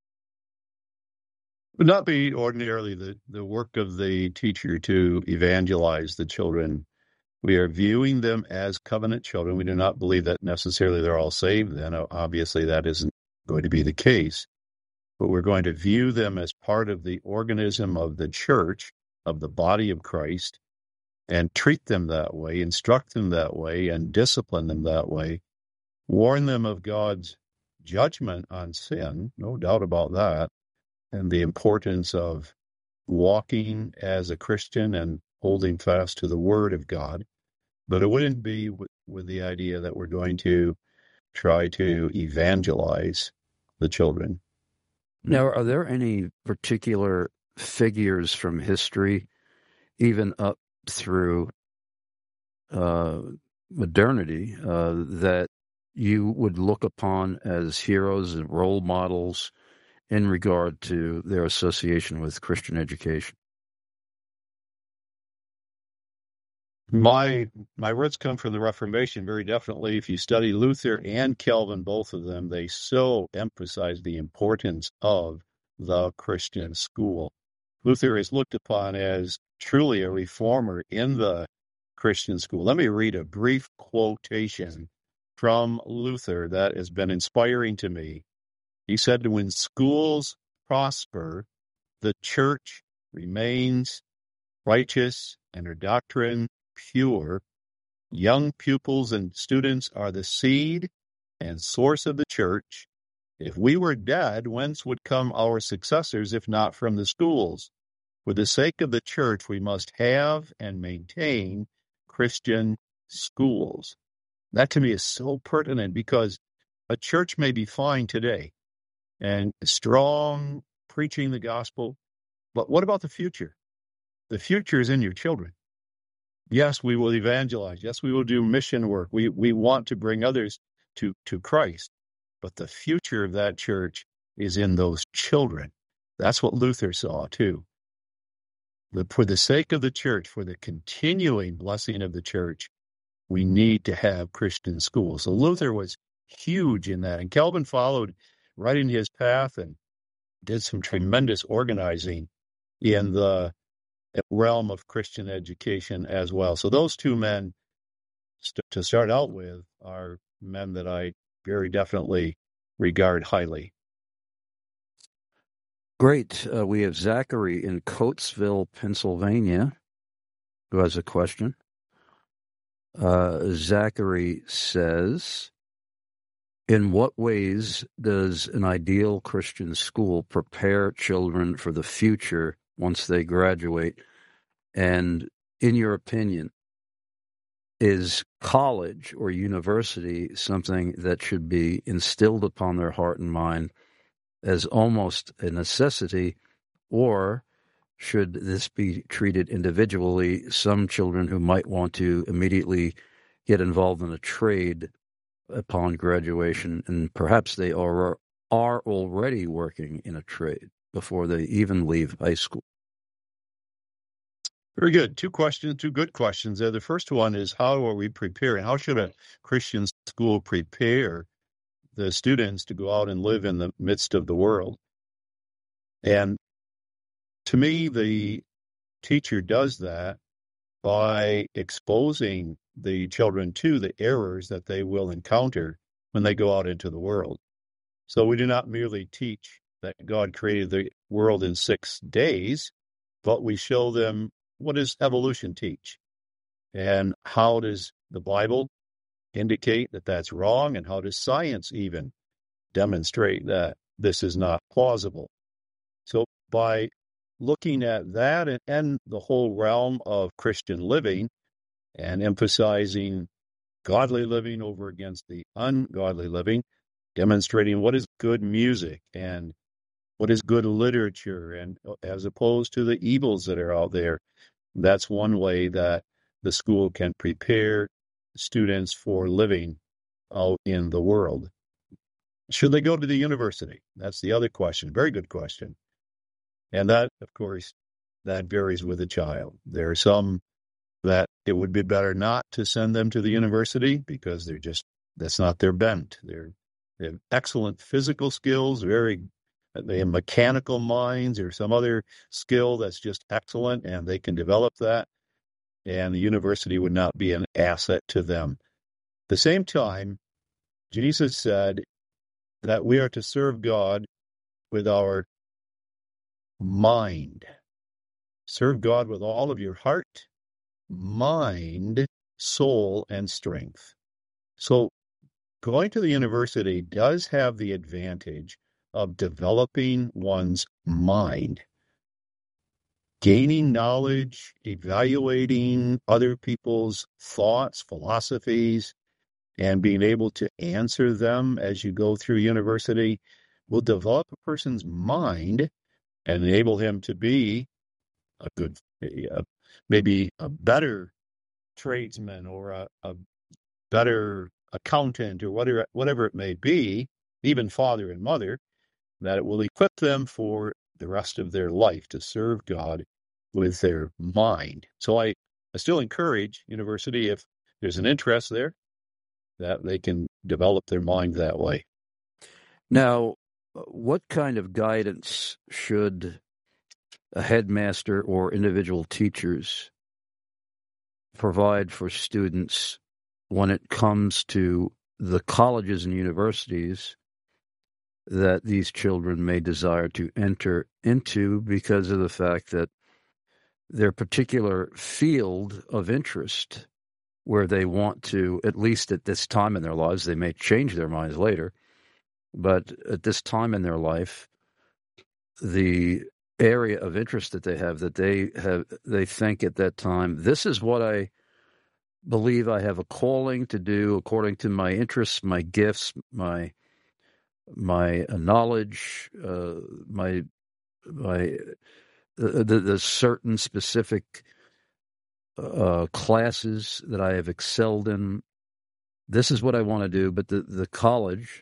It would not be ordinarily the work of the teacher to evangelize the children. We are viewing them as covenant children. We do not believe that necessarily they're all saved. Then obviously that isn't going to be the case. But we're going to view them as part of the organism of the church, of the body of Christ, and treat them that way, instruct them that way, and discipline them that way. Warn them of God's judgment on sin, no doubt about that, and the importance of walking as a Christian and holding fast to the Word of God. But it wouldn't be with the idea that we're going to try to evangelize the children. Now, are there any particular figures from history, even up through modernity, that you would look upon as heroes and role models in regard to their association with Christian education? My roots come from the Reformation, very definitely. If you study Luther and Calvin, both of them, they so emphasize the importance of the Christian school. Luther is looked upon as truly a reformer in the Christian school. Let me read a brief quotation from Luther that has been inspiring to me. He said, "When schools prosper, the church remains righteous and her doctrine pure. Young pupils and students are the seed and source of the church. If we were dead, whence would come our successors, if not from the schools? For the sake of the church, we must have and maintain Christian schools." That to me is so pertinent, because a church may be fine today and strong, preaching the gospel, but what about the future? The future is in your children. Yes, we will evangelize. Yes, we will do mission work. We want to bring others to Christ. But the future of that church is in those children. That's what Luther saw, too. For the sake of the church, for the continuing blessing of the church, we need to have Christian schools. So Luther was huge in that. And Calvin followed right in his path and did some tremendous organizing in the realm of Christian education as well. So those two men, to start out with, are men that I very definitely regard highly. Great. We have Zachary in Coatesville, Pennsylvania, who has a question. Zachary says, in what ways does an ideal Christian school prepare children for the future once they graduate? And in your opinion, is college or university something that should be instilled upon their heart and mind as almost a necessity, or should this be treated individually? Some children who might want to immediately get involved in a trade upon graduation, and perhaps they are already working in a trade before they even leave high school. Very good. Two good questions there. The first one is, how are we preparing? How should a Christian school prepare the students to go out and live in the midst of the world? And to me, the teacher does that by exposing the children to the errors that they will encounter when they go out into the world. So we do not merely teach that God created the world in 6 days, but we show them, what does evolution teach? And how does the Bible indicate that that's wrong? And how does science even demonstrate that this is not plausible? So by looking at that and the whole realm of Christian living and emphasizing godly living over against the ungodly living, demonstrating what is good music and what is good literature, and as opposed to the evils that are out there, that's one way that the school can prepare students for living out in the world. Should they go to the university? That's the other question. Very good question. And that, of course, that varies with the child. There are some that it would be better not to send them to the university because that's not their bent. They have excellent physical skills, they have mechanical minds or some other skill that's just excellent, and they can develop that, and the university would not be an asset to them. At the same time, Jesus said that we are to serve God with our mind. Serve God with all of your heart, mind, soul, and strength. So going to the university does have the advantage of developing one's mind, gaining knowledge, evaluating other people's thoughts, philosophies, and being able to answer them as you go through university will develop a person's mind and enable him to be maybe a better tradesman or a better accountant or whatever it may be, even father and mother, that it will equip them for the rest of their life to serve God with their mind. So I still encourage university, if there's an interest there, that they can develop their mind that way. Now, what kind of guidance should a headmaster or individual teachers provide for students when it comes to the colleges and universities that these children may desire to enter into because of the fact that their particular field of interest, where they want to, at least at this time in their lives, they may change their minds later, but at this time in their life, the area of interest that they think at that time, this is what I believe I have a calling to do according to my interests, my gifts, my knowledge, the certain specific classes that I have excelled in. This is what I want to do, but the college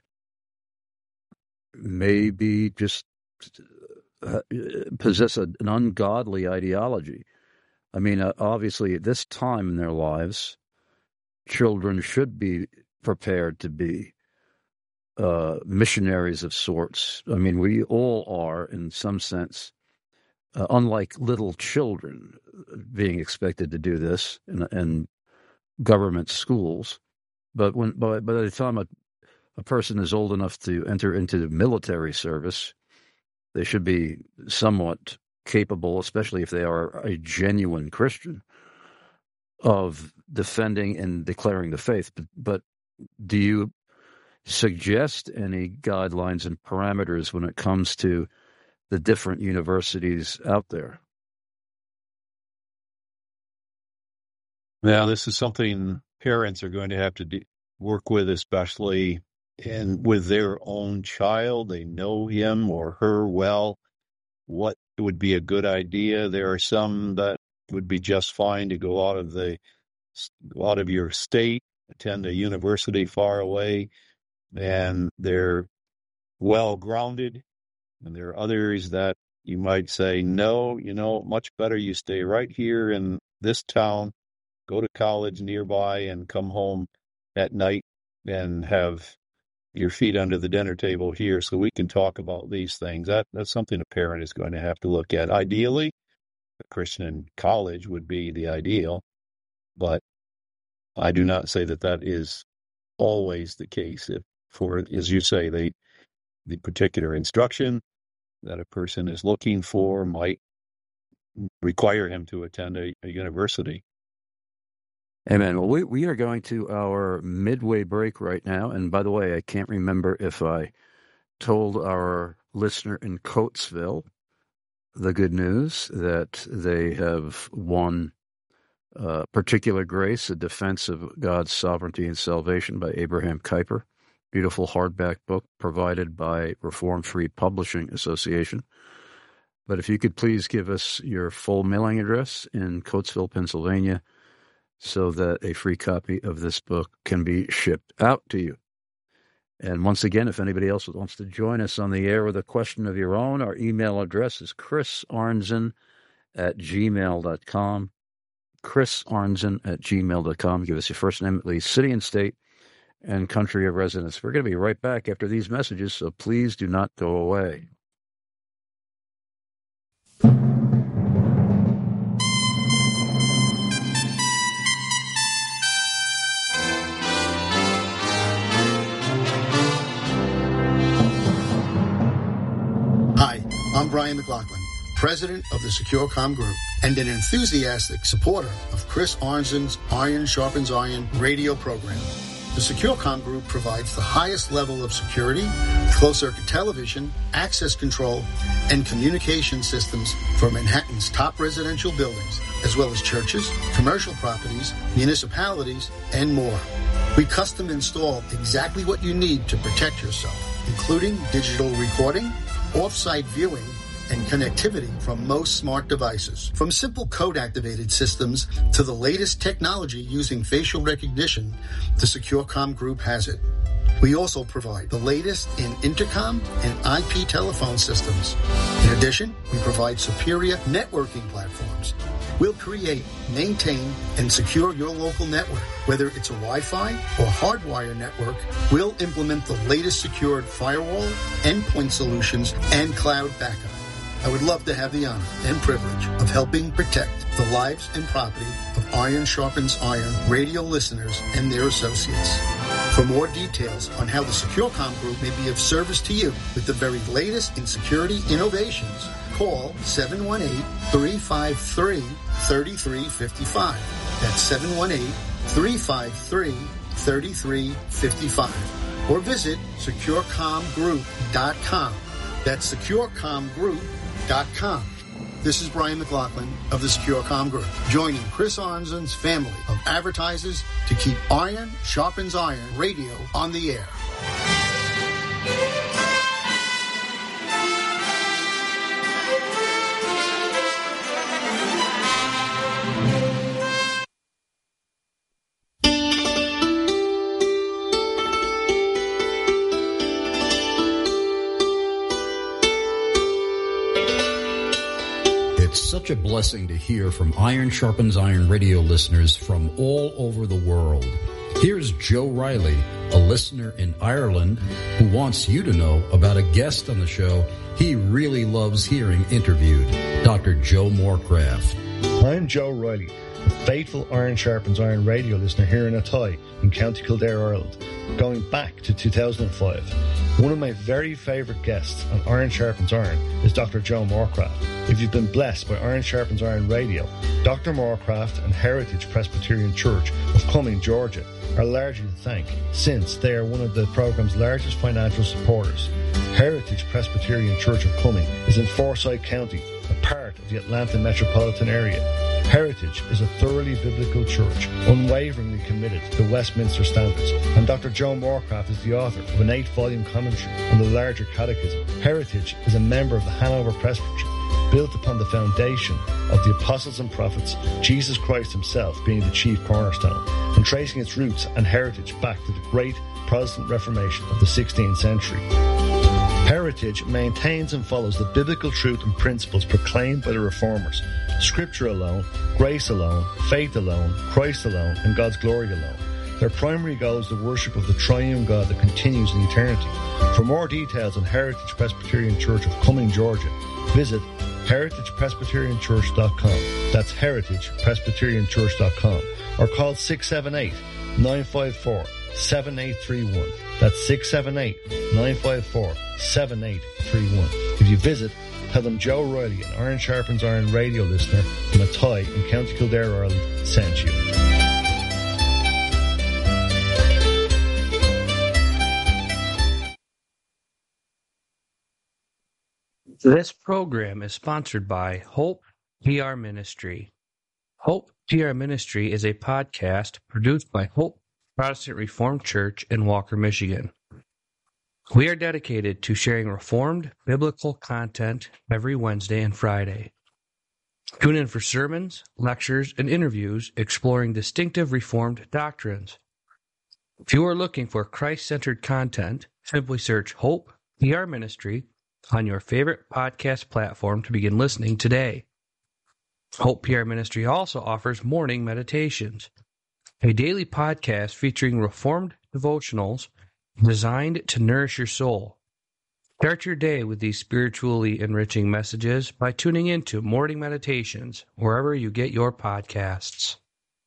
maybe just possess an ungodly ideology. I mean, obviously, at this time in their lives, children should be prepared to be missionaries of sorts. I mean, we all are, in some sense, unlike little children being expected to do this in government schools. But by the time a person is old enough to enter into the military service, they should be somewhat capable, especially if they are a genuine Christian, of defending and declaring the faith. But do you suggest any guidelines and parameters when it comes to the different universities out there? Now, this is something parents are going to have to work with, especially with their own child. They know him or her well. What would be a good idea? There are some that would be just fine to go out of your state, attend a university far away, and they're well grounded. And there are others that you might say, no, much better you stay right here in this town, go to college nearby, and come home at night and have your feet under the dinner table here so we can talk about these things. That's something a parent is going to have to look at. Ideally, a Christian college would be the ideal, but I do not say that is always the case. If, as you say, the particular instruction that a person is looking for might require him to attend a university. Amen. Well, we are going to our midway break right now. And by the way, I can't remember if I told our listener in Coatesville the good news that they have won Particular Grace, A Defense of God's Sovereignty and Salvation by Abraham Kuyper. Beautiful hardback book provided by Reformed Free Publishing Association. But if you could please give us your full mailing address in Coatesville, Pennsylvania, so that a free copy of this book can be shipped out to you. And once again, if anybody else wants to join us on the air with a question of your own, our email address is chrisarnzen@gmail.com. chrisarnzen@gmail.com. Give us your first name, at least city and state, and country of residence. We're going to be right back after these messages, so please do not go away. I'm Brian McLaughlin, president of the SecureCom Group and an enthusiastic supporter of Chris Arnzen's Iron Sharpens Iron radio program. The SecureCom Group provides the highest level of security, closed-circuit television, access control, and communication systems for Manhattan's top residential buildings, as well as churches, commercial properties, municipalities, and more. We custom install exactly what you need to protect yourself, including digital recording, off-site viewing, and connectivity from most smart devices. From simple code-activated systems to the latest technology using facial recognition, the SecureCom Group has it. We also provide the latest in intercom and IP telephone systems. In addition, we provide superior networking platforms. We'll create, maintain, and secure your local network. Whether it's a Wi-Fi or hardwire network, we'll implement the latest secured firewall, endpoint solutions, and cloud backup. I would love to have the honor and privilege of helping protect the lives and property of Iron Sharpens Iron radio listeners and their associates. For more details on how the SecureCom Group may be of service to you with the very latest in security innovations, call 718-353-3355. That's 718-353-3355. Or visit securecomgroup.com. That's securecomgroup.com. This is Brian McLaughlin of the SecureCom Group, joining Chris Arnzen's family of advertisers to keep Iron Sharpens Iron radio on the air. such a blessing to hear from Iron Sharpens Iron radio listeners from all over the world. Here's Joe Riley, a listener in Ireland, who wants you to know about a guest on the show he really loves hearing interviewed, Dr. Joe Morecraft. I'm Joe Riley, a faithful Iron Sharpens Iron radio listener here in Athy in County Kildare, Ireland, going back to 2005. One of my very favourite guests on Iron Sharpens Iron is Dr. Joe Morecraft. If you've been blessed by Iron Sharpens Iron radio, Dr. Morecraft and Heritage Presbyterian Church of Cumming, Georgia, are largely to thank, since they are one of the programme's largest financial supporters. Heritage Presbyterian Church of Cumming is in Forsyth County, a part of the Atlanta metropolitan area. Heritage is a thoroughly biblical church, unwaveringly committed to the Westminster Standards, and Dr. Joe Morecraft is the author of an 8-volume commentary on the larger catechism. Heritage is a member of the Hanover Presbytery, built upon the foundation of the apostles and prophets, Jesus Christ himself being the chief cornerstone, and tracing its roots and heritage back to the great Protestant Reformation of the 16th century. Heritage maintains and follows the biblical truth and principles proclaimed by the Reformers: Scripture alone, grace alone, faith alone, Christ alone, and God's glory alone. Their primary goal is the worship of the triune God that continues in eternity. For more details on Heritage Presbyterian Church of Cumming, Georgia, visit heritagepresbyterianchurch.com. That's heritagepresbyterianchurch.com. Or call 678-954-7831. That's 678-954-7831. If you visit, tell them Joe Riley, an Iron Sharpens Iron radio listener from Athy in County Kildare, Ireland, sent you. This program is sponsored by Hope PR Ministry. Hope PR Ministry is a podcast produced by Hope Protestant Reformed Church in Walker, Michigan. We are dedicated to sharing Reformed biblical content every Wednesday and Friday. Tune in for sermons, lectures, and interviews exploring distinctive Reformed doctrines. If you are looking for Christ-centered content, simply search Hope PR Ministry on your favorite podcast platform to begin listening today. Hope PR Ministry also offers morning meditations, a daily podcast featuring Reformed devotionals designed to nourish your soul. Start your day with these spiritually enriching messages by tuning into Morning Meditations wherever you get your podcasts.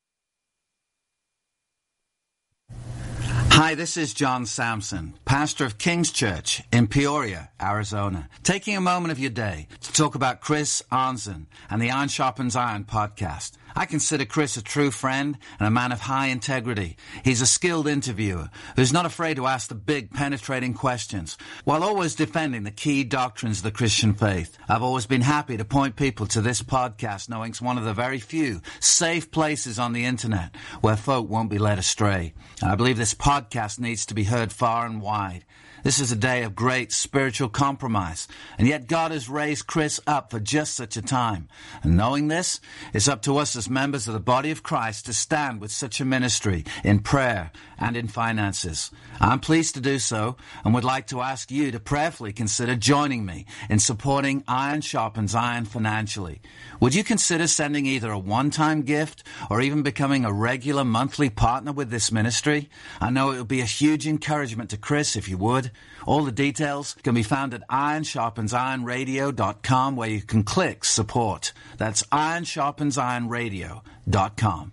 Hi, this is John Samson, pastor of King's Church in Peoria, Arizona, taking a moment of your day to talk about Chris Arnzen and the Iron Sharpens Iron podcast. I consider Chris a true friend and a man of high integrity. He's a skilled interviewer who's not afraid to ask the big, penetrating questions, while always defending the key doctrines of the Christian faith. I've always been happy to point people to this podcast, knowing it's one of the very few safe places on the internet where folk won't be led astray. And I believe this podcast needs to be heard far and wide. This is a day of great spiritual compromise, and yet God has raised Chris up for just such a time. And knowing this, it's up to us as members of the body of Christ to stand with such a ministry in prayer and in finances. I'm pleased to do so, and would like to ask you to prayerfully consider joining me in supporting Iron Sharpens Iron financially. Would you consider sending either a one-time gift or even becoming a regular monthly partner with this ministry? I know it would be a huge encouragement to Chris if you would. All the details can be found at ironsharpensironradio.com, where you can click support. That's ironsharpensironradio.com.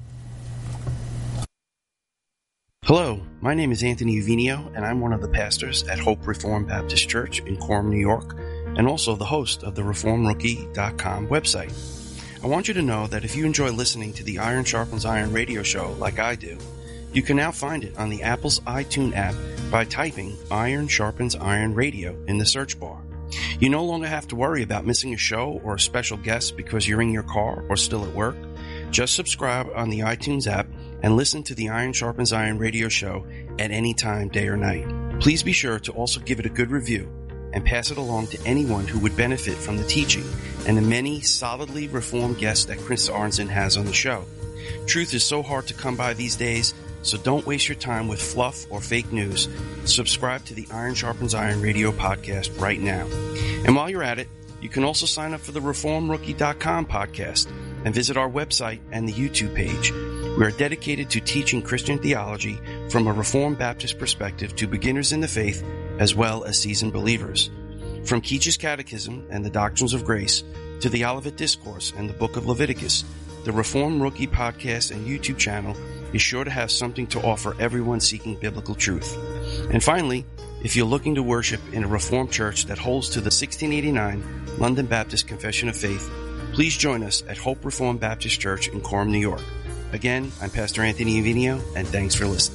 Hello, my name is Anthony Uvinio, and I'm one of the pastors at Hope Reformed Baptist Church in Coram, New York, and also the host of the ReformRookie.com website. I want you to know that if you enjoy listening to the Iron Sharpens Iron radio show like I do, you can now find it on the Apple's iTunes app by typing Iron Sharpens Iron Radio in the search bar. You no longer have to worry about missing a show or a special guest because you're in your car or still at work. Just subscribe on the iTunes app and listen to the Iron Sharpens Iron radio show at any time, day or night. Please be sure to also give it a good review and pass it along to anyone who would benefit from the teaching and the many solidly reformed guests that Chris Arnzen has on the show. Truth is so hard to come by these days, so don't waste your time with fluff or fake news. Subscribe to the Iron Sharpens Iron radio podcast right now. And while you're at it, You can also sign up for the ReformRookie.com podcast and visit our website and the YouTube page. We are dedicated to teaching Christian theology from a Reformed Baptist perspective to beginners in the faith as well as seasoned believers. From Keach's Catechism and the Doctrines of Grace to the Olivet Discourse and the Book of Leviticus, the Reformed Rookie podcast and YouTube channel is sure to have something to offer everyone seeking biblical truth. And finally, if you're looking to worship in a Reformed church that holds to the 1689 London Baptist Confession of Faith, please join us at Hope Reformed Baptist Church in Coram, New York. Again, I'm Pastor Anthony Uvinio, and thanks for listening.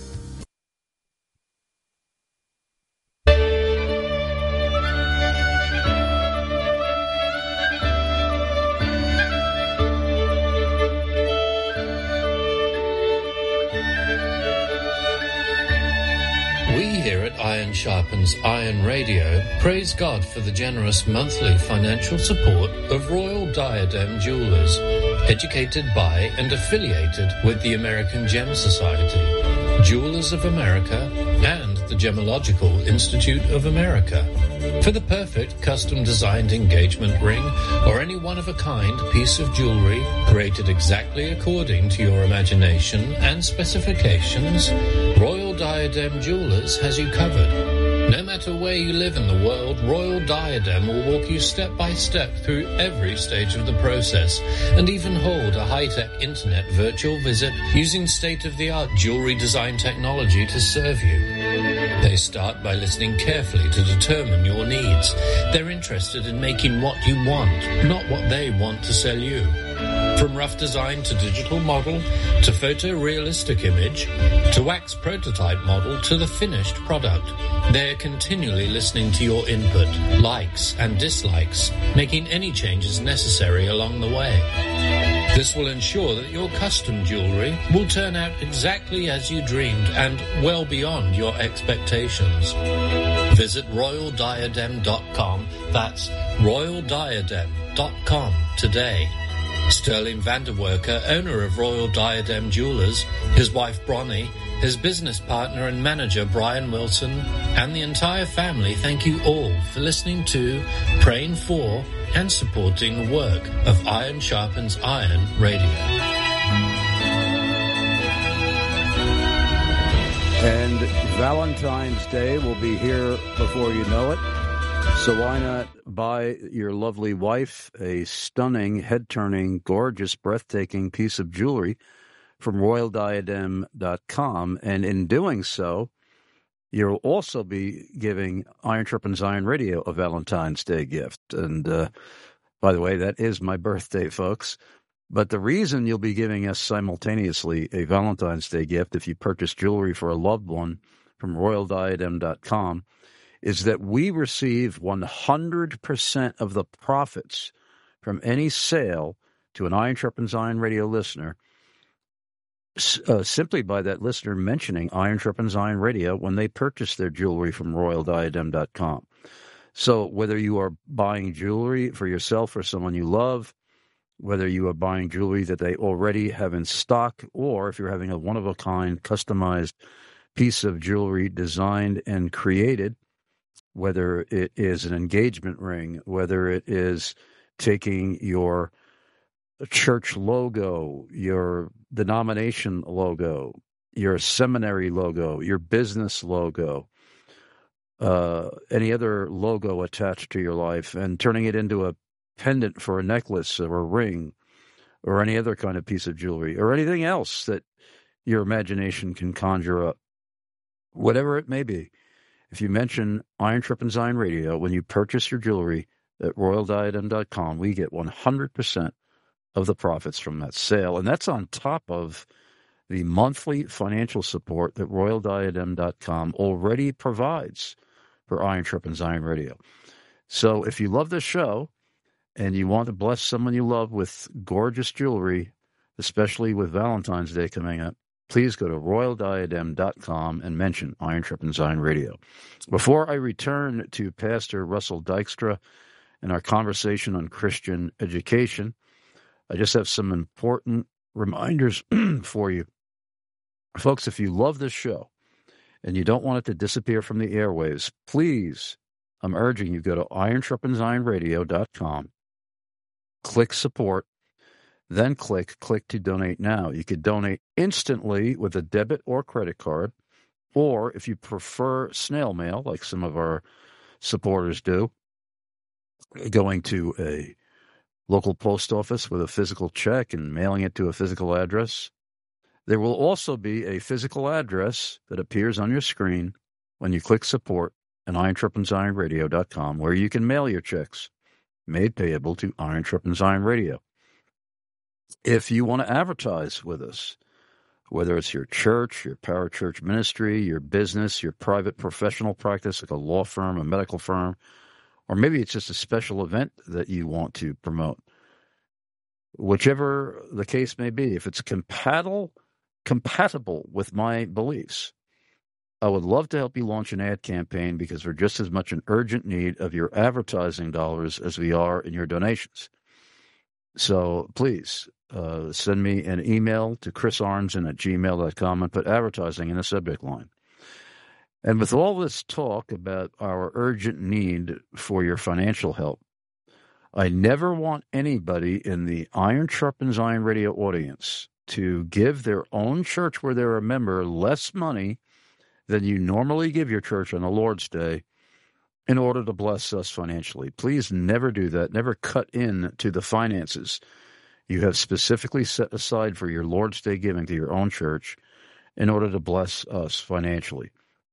Iron Sharpens Iron Radio praise God for the generous monthly financial support of Royal Diadem Jewelers, educated by and affiliated with the American Gem Society, Jewelers of America, and the Gemological Institute of America. For the perfect custom-designed engagement ring or any one-of-a-kind piece of jewelry created exactly according to your imagination and specifications, Royal Diadem Jewelers has you covered. No matter where you live in the world, Royal Diadem will walk you step by step through every stage of the process and even hold a high-tech internet virtual visit using state-of-the-art jewelry design technology to serve you. They start by listening carefully to determine your needs. They're interested in making what you want, not what they want to sell you. From rough design to digital model, to photorealistic image, to wax prototype model, to the finished product, they're continually listening to your input, likes and dislikes, making any changes necessary along the way. This will ensure that your custom jewelry will turn out exactly as you dreamed and well beyond your expectations. Visit royaldiadem.com. That's royaldiadem.com today. Sterling Vanderwerker, owner of Royal Diadem Jewelers, his wife Bronnie, his business partner and manager Brian Wilson, and the entire family thank you all for listening to, praying for, and supporting the work of Iron Sharpens Iron Radio. And Valentine's Day will be here before you know it. So why not buy your lovely wife a stunning, head-turning, gorgeous, breathtaking piece of jewelry from royaldiadem.com. And in doing so, you'll also be giving Iron Sharpens Iron Radio a Valentine's Day gift. And by the way, that is my birthday, folks. But the reason you'll be giving us simultaneously a Valentine's Day gift if you purchase jewelry for a loved one from royaldiadem.com is that we receive 100% of the profits from any sale to an Iron Sharpens Iron Radio listener simply by that listener mentioning Iron Sharpens Iron Radio when they purchase their jewelry from royaldiadem.com. So whether you are buying jewelry for yourself or someone you love, whether you are buying jewelry that they already have in stock, or if you're having a one-of-a-kind customized piece of jewelry designed and created, whether it is an engagement ring, whether it is taking your church logo, your denomination logo, your seminary logo, your business logo, any other logo attached to your life, and turning it into a pendant for a necklace or a ring or any other kind of piece of jewelry or anything else that your imagination can conjure up, whatever it may be. If you mention Iron Sharpens Iron Radio when you purchase your jewelry at royaldiadem.com, we get 100% of the profits from that sale. And that's on top of the monthly financial support that royaldiadem.com already provides for Iron Sharpens Iron Radio. So if you love this show and you want to bless someone you love with gorgeous jewelry, especially with Valentine's Day coming up, please go to royaldiadem.com and mention Iron Sharpens Iron Radio. Before I return to Pastor Russell Dykstra and our conversation on Christian education, I just have some important reminders for you. Folks, if you love this show and you don't want it to disappear from the airwaves, please I'm urging you, go to ironsharpensironradio.com, click support, then click to donate now. You could donate instantly with a debit or credit card, or if you prefer snail mail, like some of our supporters do, going to a local post office with a physical check and mailing it to a physical address. There will also be a physical address that appears on your screen when you click support at ironsharpensironradio.com, where you can mail your checks made payable to Iron Sharpens Iron Radio. If you want to advertise with us, whether it's your church, your parachurch ministry, your business, your private professional practice, like a law firm, a medical firm, or maybe it's just a special event that you want to promote, whichever the case may be, if it's compatible with my beliefs, I would love to help you launch an ad campaign, because we're just as much in urgent need of your advertising dollars as we are in your donations. So please send me an email to chrisarnson@gmail.com and put advertising in the subject line. And with all this talk about our urgent need for your financial help, I never want anybody in the Iron Sharpens Iron Radio audience to give their own church where they're a member less money than you normally give your church on the Lord's Day in order to bless us financially. Please never do that. Never cut in to the finances you have specifically set aside for your Lord's Day giving to your own church in order to bless us financially.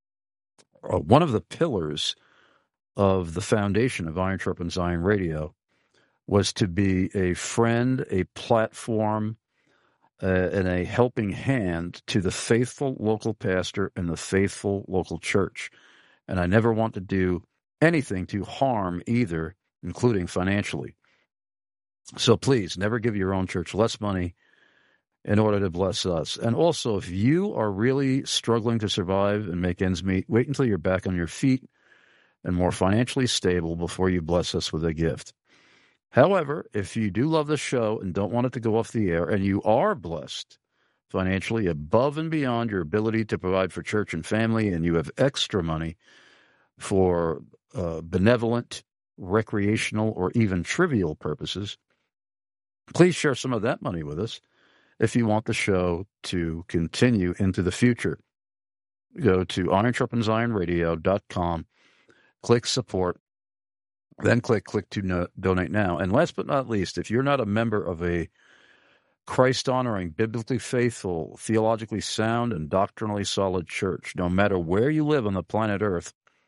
One of the pillars of the foundation of Iron Sharpens Iron Radio was to be a friend, a platform, and a helping hand to the faithful local pastor and the faithful local church. And I never want to do anything to harm either, including financially. So please, never give your own church less money in order to bless us. And also, if you are really struggling to survive and make ends meet, wait until you're back on your feet and more financially stable before you bless us with a gift. However, if you do love the show and don't want it to go off the air, and you are blessed financially above and beyond your ability to provide for church and family, and you have extra money for benevolent, recreational, or even trivial purposes, please share some of that money with us if you want the show to continue into the future. Go to ironsharpensironradio.com, click support, then click to donate now. And last but not least, if you're not a member of a Christ-honoring, biblically faithful, theologically sound, and doctrinally solid church, no matter where you live on the planet Earth,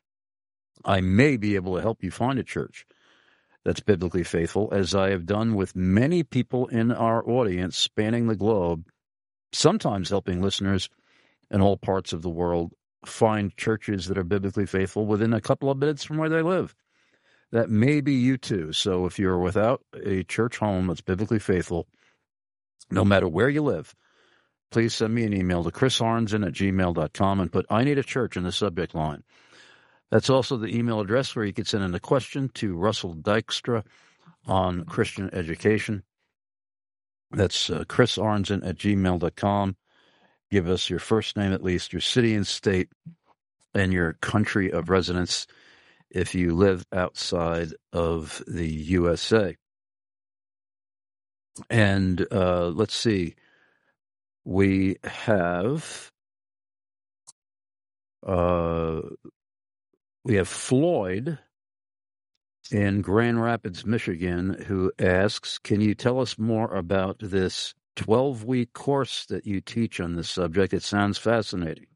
I may be able to help you find a church that's biblically faithful, as I have done with many people in our audience spanning the globe, sometimes helping listeners in all parts of the world find churches that are biblically faithful within a couple of minutes from where they live. That may be you too. So if you're without a church home that's biblically faithful, no matter where you live, please send me an email to chrisarnson@gmail.com and put "I need a church" in the subject line. That's also the email address where you can send in a question to Russell Dykstra on Christian education. That's chrisarnson@gmail.com. Give us your first name, at least, your city and state, and your country of residence if you live outside of the USA. And let's see. We have Floyd in Grand Rapids, Michigan, who asks, can you tell us more about this 12-week course that you teach on this subject? It sounds fascinating.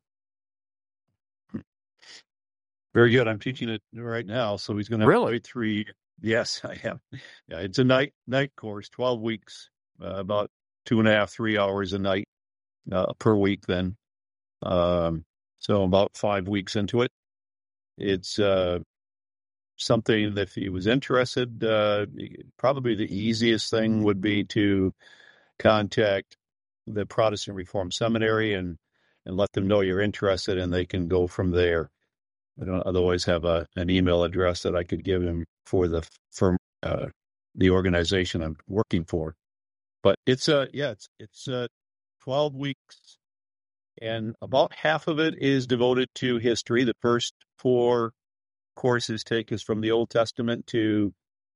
Very good. I'm teaching it right now, so he's going to have to wait 3 years. Yes, I am. Yeah, it's a night course, 12 weeks, about 2.5, 3 hours a night per week then. So about 5 weeks into it. It's something that if he was interested, probably the easiest thing would be to contact the Protestant Reformed Seminary and let them know you're interested, and they can go from there. I don't otherwise have an email address that I could give him for the organization I'm working for. But it's 12 weeks, and about half of it is devoted to history. The first 4 courses take us from the Old Testament to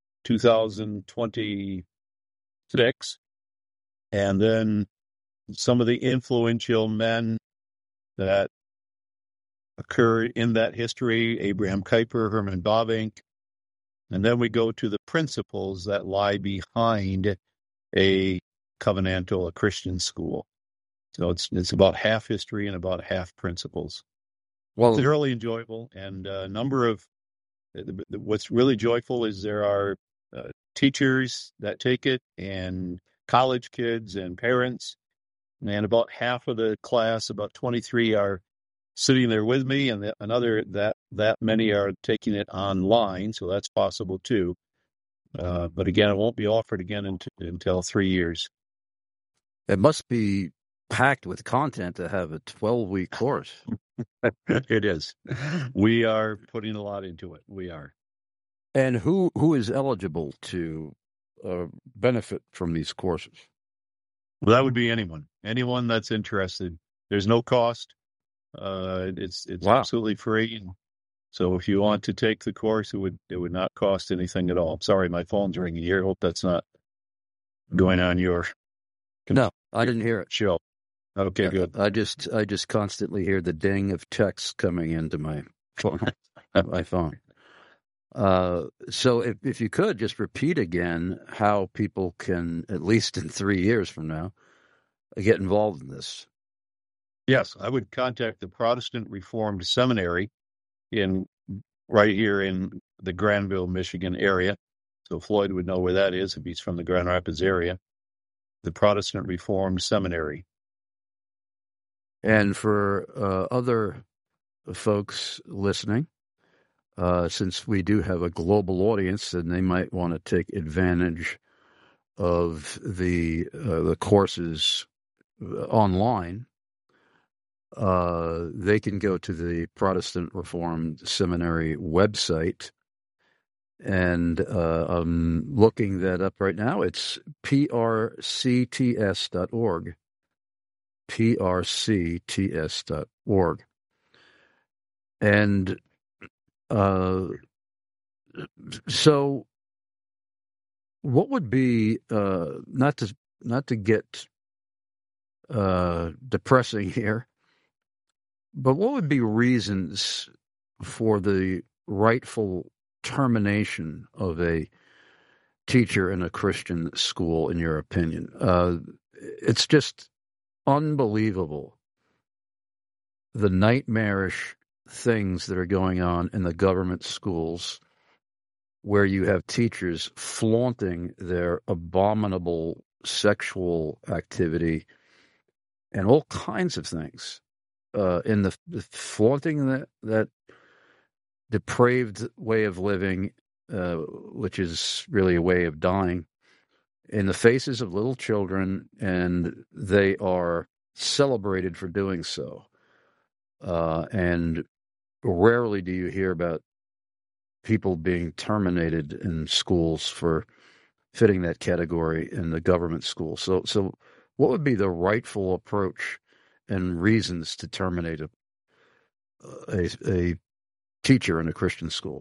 2026. And then some of the influential men that occurred in that history, Abraham Kuyper, Herman Bavinck. And then we go to the principles that lie behind a covenantal, a Christian school. So it's about half history and about half principles. Well, it's really enjoyable, and a number of what's really joyful is there are teachers that take it, and college kids and parents, and about half of the class, about 23, are sitting there with me, and another that many are taking it online, so that's possible too. But again, it won't be offered again until 3 years. It must be packed with content to have a 12-week course. It is. We are putting a lot into it. We are. And who is eligible to benefit from these courses? Well, that would be anyone that's interested. There's no cost. It's Wow. Absolutely free. And so if you want to take the course, it would not cost anything at all. Sorry, my phone's ringing here. Hope that's not going on your. No, I didn't hear it. Show. Okay, good. I just constantly hear the ding of texts coming into my phone. My phone. So if you could just repeat again how people can, at least in 3 years from now, get involved in this. Yes, I would contact the Protestant Reformed Seminary right here in the Granville, Michigan area. So Floyd would know where that is if he's from the Grand Rapids area. The Protestant Reformed Seminary. And for other folks listening, since we do have a global audience, and they might want to take advantage of the courses online, they can go to the Protestant Reformed Seminary website, and I'm looking that up right now. It's prcts.org. prcts.org. And so what would be, not to get depressing here, but what would be reasons for the rightful termination of a teacher in a Christian school, in your opinion? It's just unbelievable, the nightmarish things that are going on in the government schools, where you have teachers flaunting their abominable sexual activity and all kinds of things, in the flaunting that depraved way of living, which is really a way of dying, in the faces of little children, and they are celebrated for doing so. And rarely do you hear about people being terminated in schools for fitting that category in the government school. So what would be the rightful approach and reasons to terminate a teacher in a Christian school?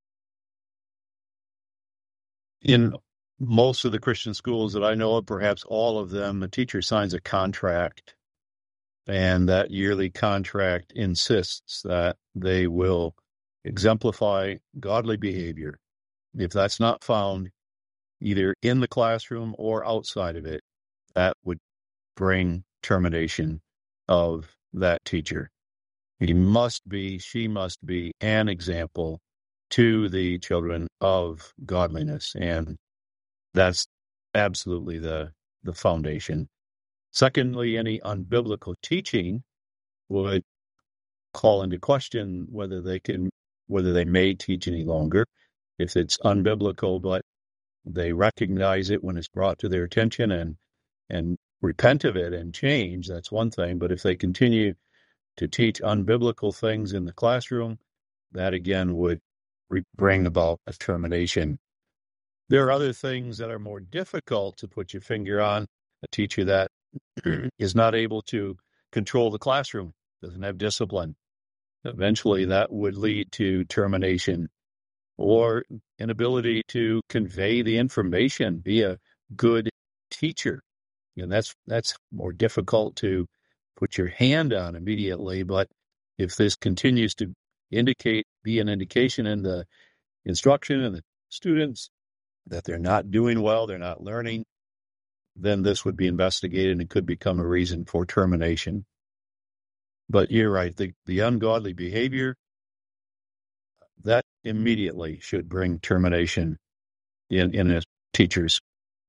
In most of the Christian schools that I know of, perhaps all of them, the teacher signs a contract, and that yearly contract insists that they will exemplify godly behavior. If that's not found either in the classroom or outside of it, that would bring termination of that teacher. She must be an example to the children of godliness, and that's absolutely the foundation. Secondly, any unbiblical teaching would call into question whether they may teach any longer. If it's unbiblical, but they recognize it when it's brought to their attention and repent of it and change, that's one thing. But if they continue to teach unbiblical things in the classroom, that again would bring about a termination. There are other things that are more difficult to put your finger on. A teacher that is not able to control the classroom, doesn't have discipline, eventually that would lead to termination or inability to convey the information, be a good teacher. And that's more difficult to put your hand on immediately. But if this continues to be an indication in the instruction and the students that they're not doing well, they're not learning, then this would be investigated and it could become a reason for termination. But you're right, the ungodly behavior, that immediately should bring termination in a teachers.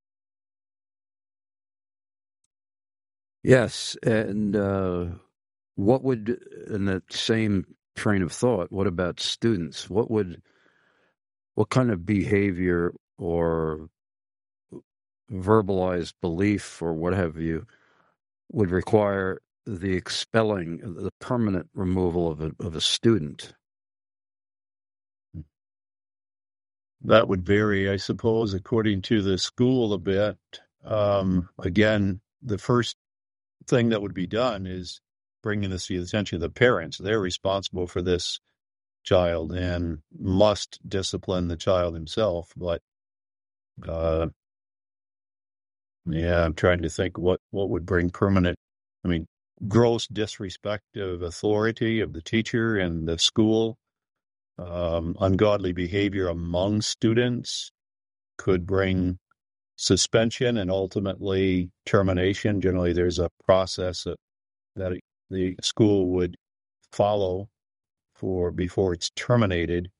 Yes, and what would, in that same train of thought, what about students? What kind of behavior or verbalized belief or what have you would require the expelling, the permanent removal of a student? That would vary, I suppose, according to the school a bit. Again, the first thing that would be done is bringing this to the attention of the parents. They're responsible for this child and must discipline the child himself. But I'm trying to think what would bring permanent. Gross disrespect of authority of the teacher and the school, ungodly behavior among students could bring suspension and ultimately termination. Generally, there's a process that the school would follow before it's terminated.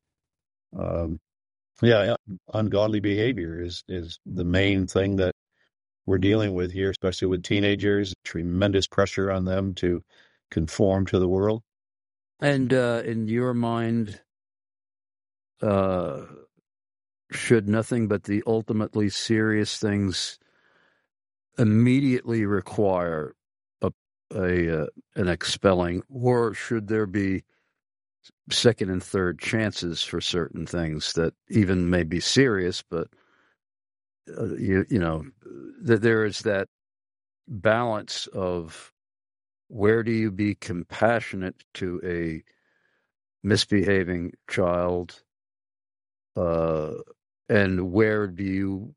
Ungodly behavior is the main thing that we're dealing with here, especially with teenagers. Tremendous pressure on them to conform to the world. And in your mind, should nothing but the ultimately serious things immediately require an expelling, or should there be second and third chances for certain things that even may be serious, but that there is that balance of where do you be compassionate to a misbehaving child, and where do you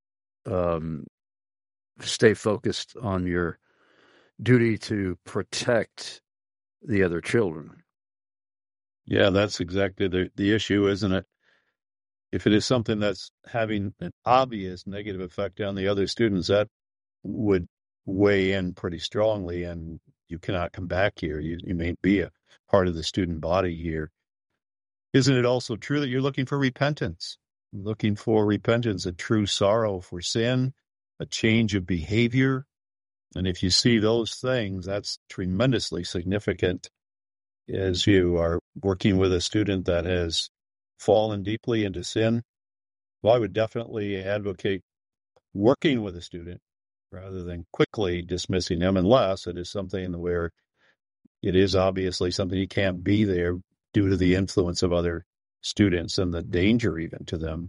stay focused on your duty to protect the other children? Yeah, that's exactly the issue, isn't it? If it is something that's having an obvious negative effect on the other students, that would weigh in pretty strongly, and you cannot come back here. You may be a part of the student body here. Isn't it also true that you're looking for repentance? Looking for repentance, a true sorrow for sin, a change of behavior. And if you see those things, that's tremendously significant as you are working with a student that has fallen deeply into sin. Well, I would definitely advocate working with a student rather than quickly dismissing them, unless it is something where it is obviously something you can't be there due to the influence of other students and the danger even to them.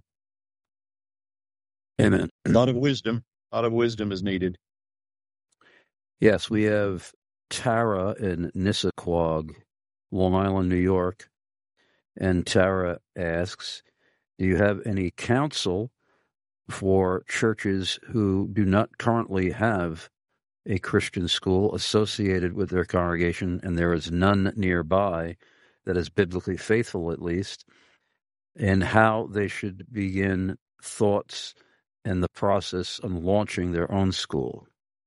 Amen. A lot of wisdom is needed. Yes, we have Tara in Nissaquag, Long Island, New York. And Tara asks, do you have any counsel for churches who do not currently have a Christian school associated with their congregation, and there is none nearby that is biblically faithful, at least, and how they should begin thoughts and the process of launching their own school?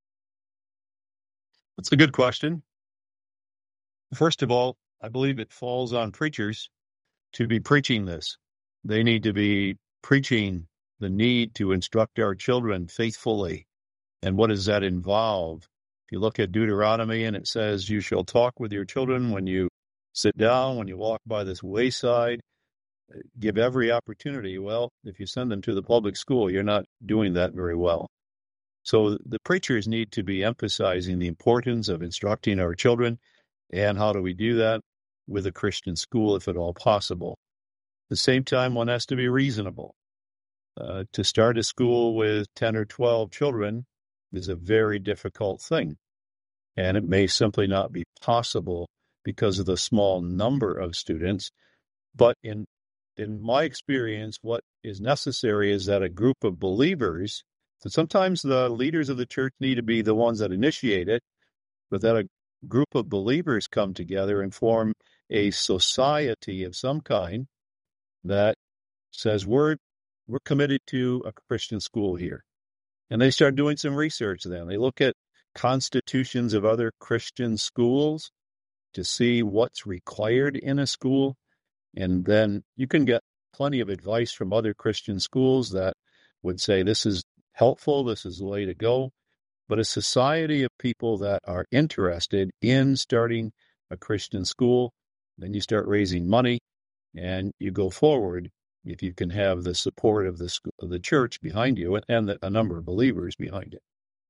That's a good question. First of all, I believe it falls on preachers to be preaching this. They need to be preaching the need to instruct our children faithfully. And what does that involve? If you look at Deuteronomy and it says, you shall talk with your children when you sit down, when you walk by this wayside, give every opportunity. Well, if you send them to the public school, you're not doing that very well. So the preachers need to be emphasizing the importance of instructing our children. And how do we do that? With a Christian school, if at all possible. At the same time, one has to be reasonable. To start a school with 10 or 12 children is a very difficult thing. And it may simply not be possible because of the small number of students. But in my experience, what is necessary is that a group of believers, so sometimes the leaders of the church need to be the ones that initiate it, but that a group of believers come together and form a society of some kind that says we're committed to a Christian school here. And they start doing some research then. They look at constitutions of other Christian schools to see what's required in a school. And then you can get plenty of advice from other Christian schools that would say this is helpful, this is the way to go. But a society of people that are interested in starting a Christian school, then you start raising money and you go forward if you can have the support of the church behind you and a number of believers behind it.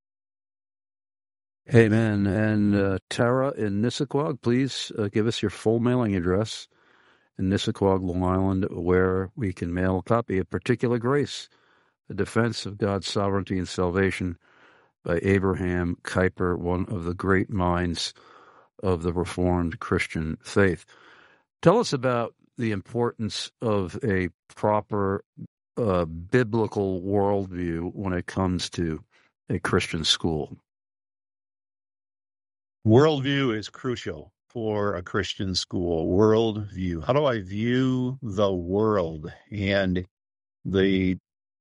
Amen. And Tara in Nissaquag, please give us your full mailing address in Nissaquag, Long Island, where we can mail a copy of Particular Grace, The Defense of God's Sovereignty and Salvation by Abraham Kuyper, one of the great minds of the Reformed Christian faith. Tell us about the importance of a proper biblical worldview when it comes to a Christian school. Worldview is crucial for a Christian school. Worldview. How do I view the world? And the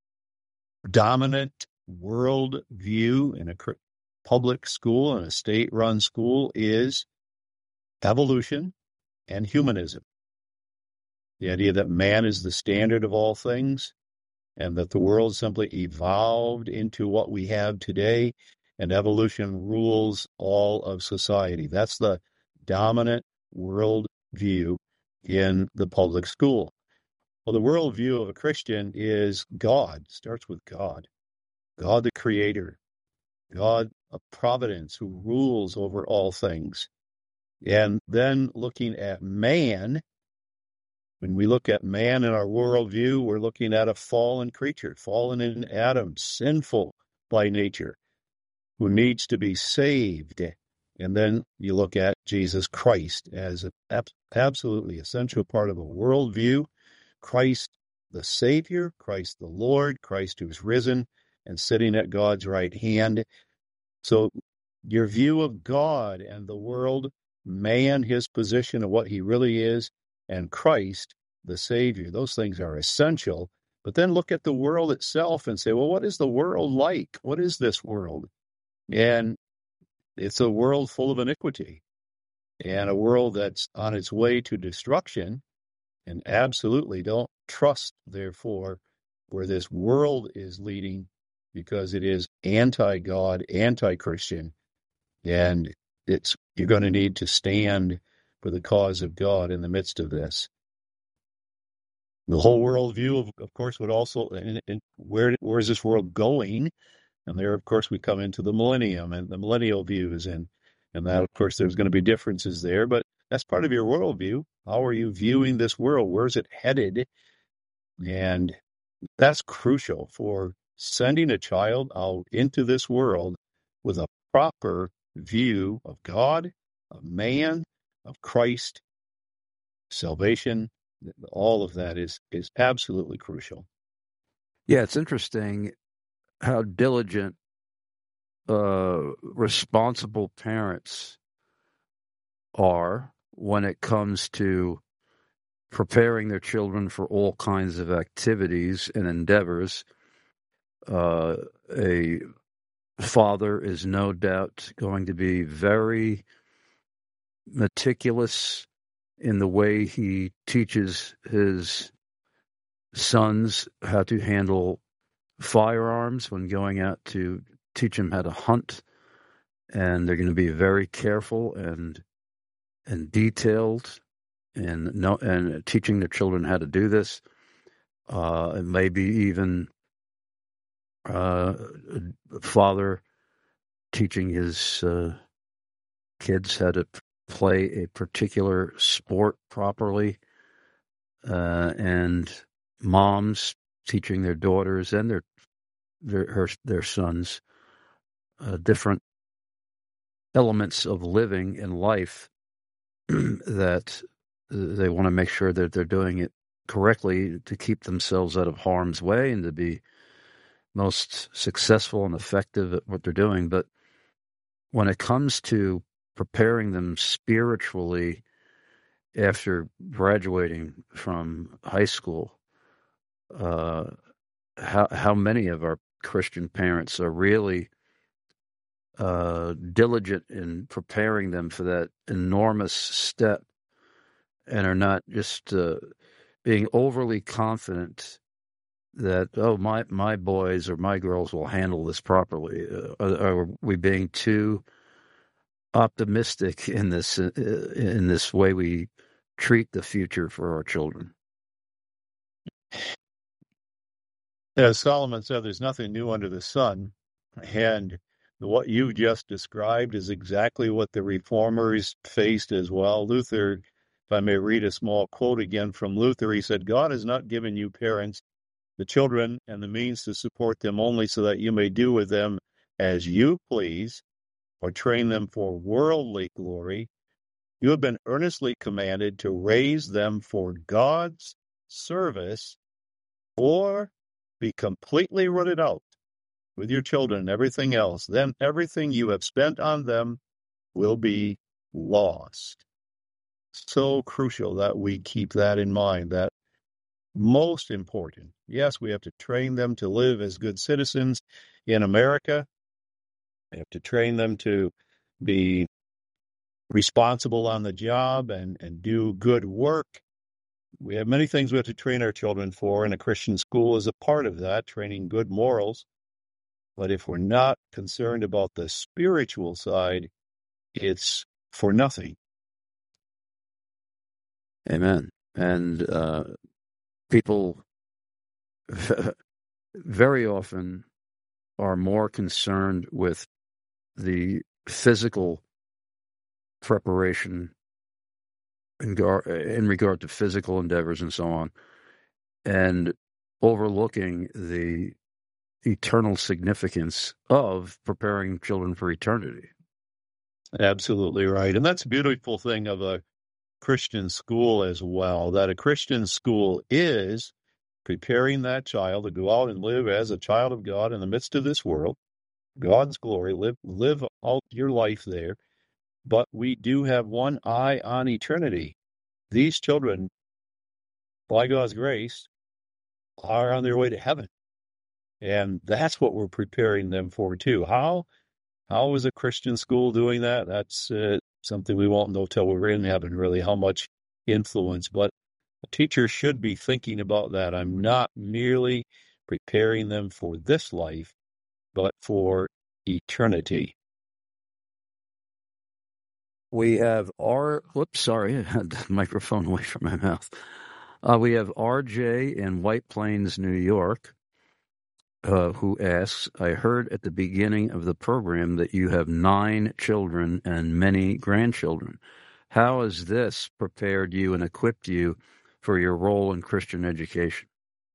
dominant worldview in a public school and a state-run school is evolution and humanism. The idea that man is the standard of all things and that the world simply evolved into what we have today and evolution rules all of society. That's the dominant worldview in the public school. Well, the worldview of a Christian is God, starts with God. God the Creator, God of providence who rules over all things. And then looking at man, when we look at man in our worldview, we're looking at a fallen creature, fallen in Adam, sinful by nature, who needs to be saved. And then you look at Jesus Christ as an absolutely essential part of a worldview. Christ the Savior, Christ the Lord, Christ who's risen and sitting at God's right hand. So your view of God and the world, man, his position of what he really is, and Christ, the Savior, those things are essential. But then look at the world itself and say, well, what is the world like? What is this world? And it's a world full of iniquity and a world that's on its way to destruction. And absolutely don't trust, therefore, where this world is leading, because it is anti-God, anti-Christian, and you're going to need to stand for the cause of God in the midst of this. The whole worldview, of course, would also, and where is this world going? And there, of course, we come into the millennium and the millennial views, and that, of course, there's going to be differences there, but that's part of your worldview. How are you viewing this world? Where's it headed? And that's crucial for sending a child out into this world with a proper view of God, of man, of Christ, salvation. All of that is absolutely crucial. Yeah, it's interesting how diligent, responsible parents are when it comes to preparing their children for all kinds of activities and endeavors. A father is no doubt going to be very meticulous in the way he teaches his sons how to handle firearms when going out to teach them how to hunt. And they're going to be very careful and detailed and teaching their children how to do this. And maybe even father teaching his kids how to play a particular sport properly, and moms teaching their daughters and their sons different elements of living and life that they want to make sure that they're doing it correctly to keep themselves out of harm's way and to be most successful and effective at what they're doing. But when it comes to preparing them spiritually after graduating from high school, how many of our Christian parents are really diligent in preparing them for that enormous step and are not just being overly confident that, oh, my boys or my girls will handle this properly? Are we being too optimistic in this way we treat the future for our children? As Solomon said, there's nothing new under the sun. And what you just described is exactly what the reformers faced as well. Luther, if I may read a small quote again from Luther, he said, God has not given you parents, the children, and the means to support them only so that you may do with them as you please, or train them for worldly glory. You have been earnestly commanded to raise them for God's service, or be completely rooted out with your children and everything else. Then everything you have spent on them will be lost. So crucial that we keep that in mind, that most important. Yes, we have to train them to live as good citizens in America. We have to train them to be responsible on the job and do good work. We have many things we have to train our children for, and a Christian school is a part of that, training good morals. But if we're not concerned about the spiritual side, it's for nothing. Amen. And people very often are more concerned with the physical preparation in regard to physical endeavors and so on, and overlooking the eternal significance of preparing children for eternity. Absolutely right. And that's a beautiful thing of a Christian school as well, that a Christian school is preparing that child to go out and live as a child of God in the midst of this world, God's glory, live out your life there. But we do have one eye on eternity. These children, by God's grace, are on their way to heaven. And that's what we're preparing them for, too. How is a Christian school doing that? That's something we won't know till we're in heaven, really, how much influence. But a teacher should be thinking about that. I'm not merely preparing them for this life, but for eternity. We have sorry, I had the microphone away from my mouth. We have RJ in White Plains, New York, who asks, I heard at the beginning of the program that you have 9 children and many grandchildren. How has this prepared you and equipped you for your role in Christian education?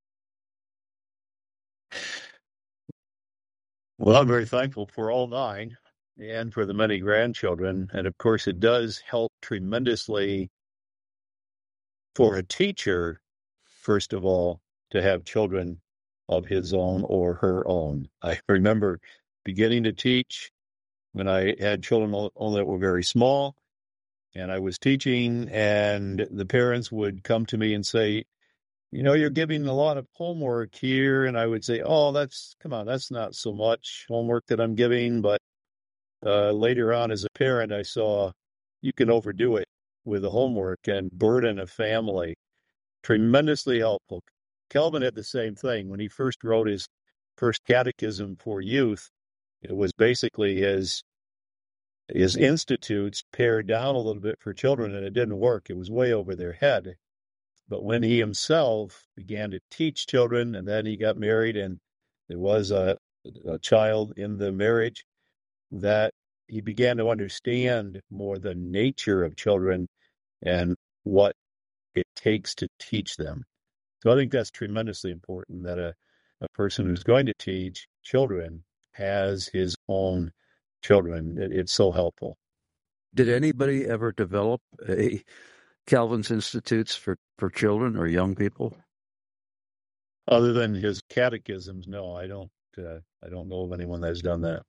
Well, I'm very thankful for all 9 and for the many grandchildren. And of course, it does help tremendously for a teacher, first of all, to have children of his own or her own. I remember beginning to teach when I had children only that were very small, and I was teaching, and the parents would come to me and say, you know, you're giving a lot of homework here. And I would say, oh, that's not so much homework that I'm giving. But later on as a parent, I saw you can overdo it with the homework and burden a family. Tremendously helpful. Calvin had the same thing. When he first wrote his first catechism for youth, it was basically his institutes pared down a little bit for children, and it didn't work. It was way over their head. But when he himself began to teach children, and then he got married, and there was a child in the marriage, that he began to understand more the nature of children and what it takes to teach them. So I think that's tremendously important, that a person who's going to teach children has his own children. It's so helpful. Did anybody ever develop a Calvin's Institutes for children or young people? Other than his catechisms, no, I don't know of anyone that's done that.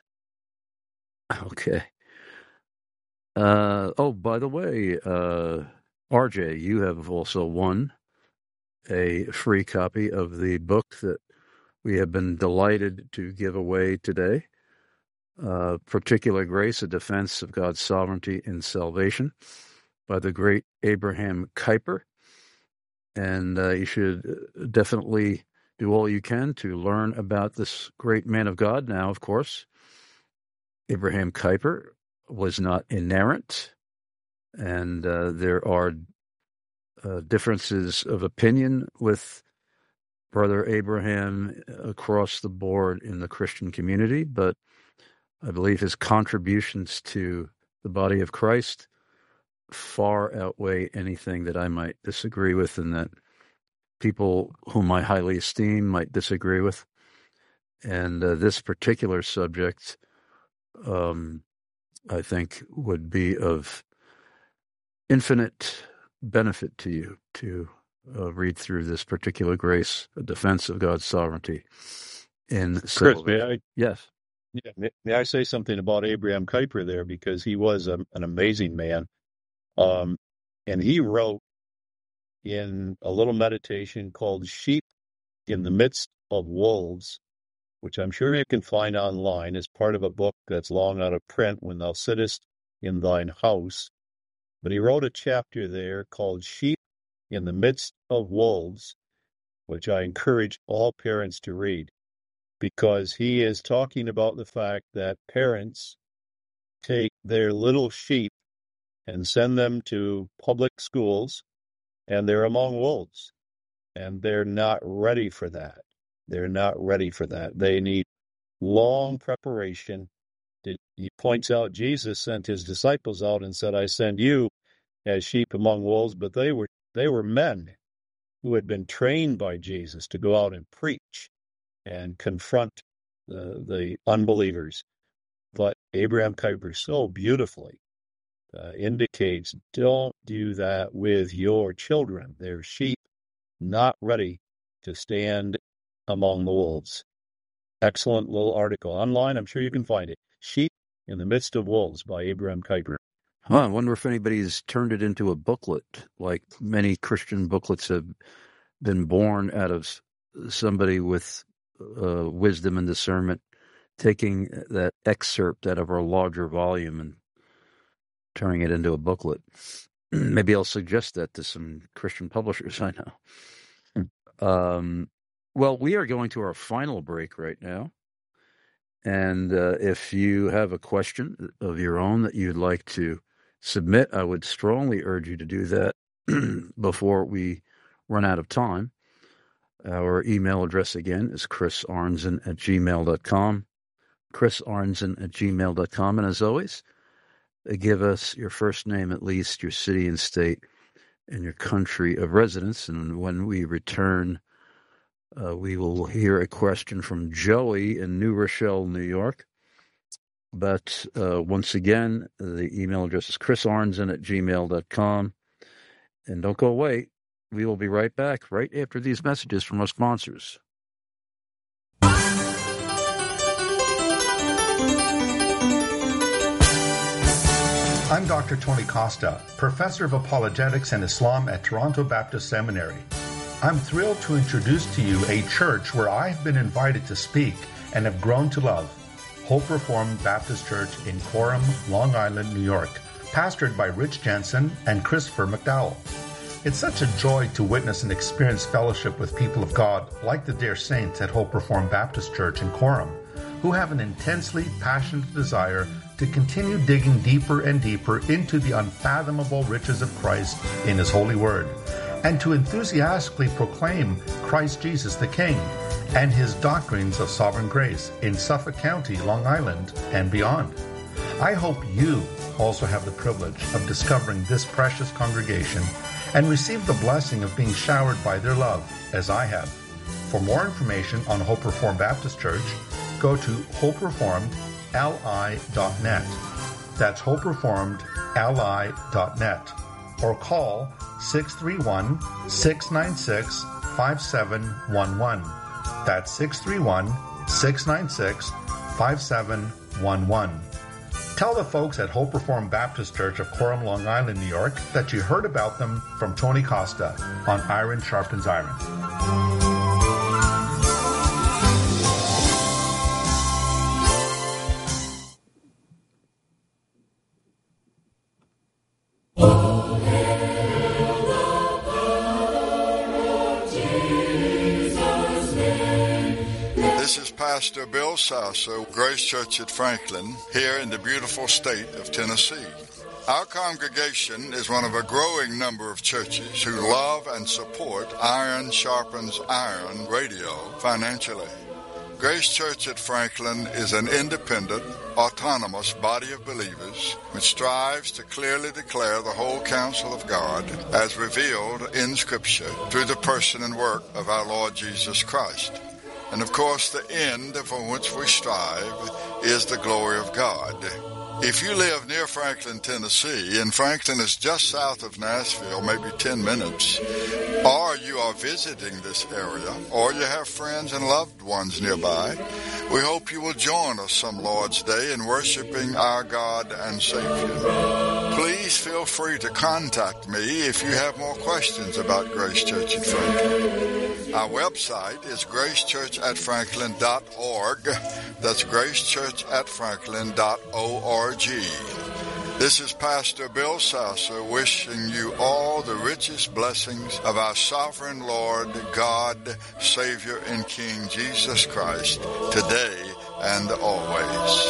Okay. Oh, by the way, RJ, you have also won a free copy of the book that we have been delighted to give away today. Particular Grace, A Defense of God's Sovereignty in Salvation by the great Abraham Kuyper. And you should definitely do all you can to learn about this great man of God. Now, of course, Abraham Kuyper was not inerrant, and there are differences of opinion with Brother Abraham across the board in the Christian community, but I believe his contributions to the body of Christ far outweigh anything that I might disagree with and that people whom I highly esteem might disagree with. And this particular subject, I think, would be of infinite benefit to you to read through this particular grace, A Defense of God's Sovereignty in Chris, may I? Yes. Yeah, may I say something about Abraham Kuyper there, because he was an amazing man. And he wrote in a little meditation called Sheep in the Midst of Wolves, which I'm sure you can find online as part of a book that's long out of print, When Thou Sittest in Thine House. But he wrote a chapter there called Sheep in the Midst of Wolves, which I encourage all parents to read, because he is talking about the fact that parents take their little sheep and send them to public schools, and they're among wolves, and they're not ready for that. They're not ready for that. They need long preparation. He points out Jesus sent his disciples out and said, I send you as sheep among wolves, but they were men who had been trained by Jesus to go out and preach and confront the unbelievers. But Abraham Kuyper so beautifully indicates, don't do that with your children. They're sheep, not ready to stand among the wolves. Excellent little article online. I'm sure you can find it. Sheep in the Midst of Wolves by Abraham Kuyper. I wonder if anybody's turned it into a booklet, like many Christian booklets have been born out of somebody with wisdom and discernment, taking that excerpt out of our larger volume and turning it into a booklet. Maybe I'll suggest that to some Christian publishers I know. Well, we are going to our final break right now. And if you have a question of your own that you'd like to submit, I would strongly urge you to do that before we run out of time. Our email address again is chrisarnzen@gmail.com, chrisarnzen@gmail.com. And as always, give us your first name, at least your city and state, and your country of residence. And when we return, we will hear a question from Joey in New Rochelle, New York. But once again, the email address is chrisarnzen@gmail.com. And don't go away. We will be right back right after these messages from our sponsors. I'm Dr. Tony Costa, Professor of Apologetics and Islam at Toronto Baptist Seminary. I'm thrilled to introduce to you a church where I've been invited to speak and have grown to love, Hope Reformed Baptist Church in Coram, Long Island, New York, pastored by Rich Jensen and Christopher McDowell. It's such a joy to witness and experience fellowship with people of God like the dear saints at Hope Reformed Baptist Church in Coram, who have an intensely passionate desire to continue digging deeper and deeper into the unfathomable riches of Christ in His holy word, and to enthusiastically proclaim Christ Jesus the King and His doctrines of sovereign grace in Suffolk County, Long Island, and beyond. I hope you also have the privilege of discovering this precious congregation and receive the blessing of being showered by their love, as I have. For more information on Hope Reformed Baptist Church, go to hopereformedli.net. That's hopereformedli.net. Or call 631-696-5711. That's 631-696-5711. Tell the folks at Hope Reformed Baptist Church of Coram, Long Island, New York, that you heard about them from Tony Costa on Iron Sharpens Iron. Pastor Bill Sasser, Grace Church at Franklin, here in the beautiful state of Tennessee. Our congregation is one of a growing number of churches who love and support Iron Sharpens Iron radio financially. Grace Church at Franklin is an independent, autonomous body of believers which strives to clearly declare the whole counsel of God as revealed in Scripture through the person and work of our Lord Jesus Christ. And of course, the end for which we strive is the glory of God. If you live near Franklin, Tennessee, and Franklin is just south of Nashville, maybe 10 minutes, or you are visiting this area, or you have friends and loved ones nearby, we hope you will join us some Lord's Day in worshiping our God and Savior. Please feel free to contact me if you have more questions about Grace Church at Franklin. Our website is gracechurchatfranklin.org. That's gracechurchatfranklin.org. This is Pastor Bill Sasser wishing you all the richest blessings of our sovereign Lord, God, Savior, and King Jesus Christ, today and always.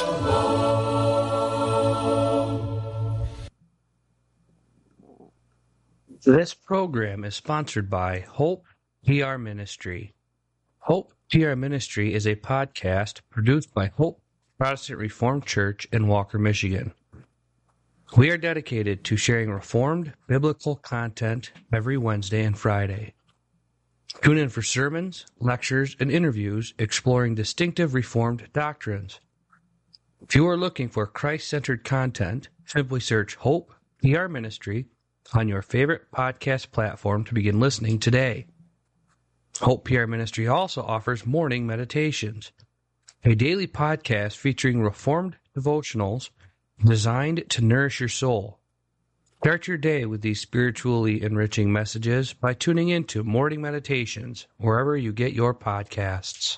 This program is sponsored by Hope PR Ministry. Hope PR Ministry is a podcast produced by Hope Protestant Reformed Church in Walker, Michigan. We are dedicated to sharing Reformed biblical content every Wednesday and Friday. Tune in for sermons, lectures, and interviews exploring distinctive Reformed doctrines. If you are looking for Christ-centered content, simply search Hope PR Ministry on your favorite podcast platform to begin listening today. Hope PR Ministry also offers morning meditations, a daily podcast featuring Reformed devotionals designed to nourish your soul. Start your day with these spiritually enriching messages by tuning into Morning Meditations wherever you get your podcasts.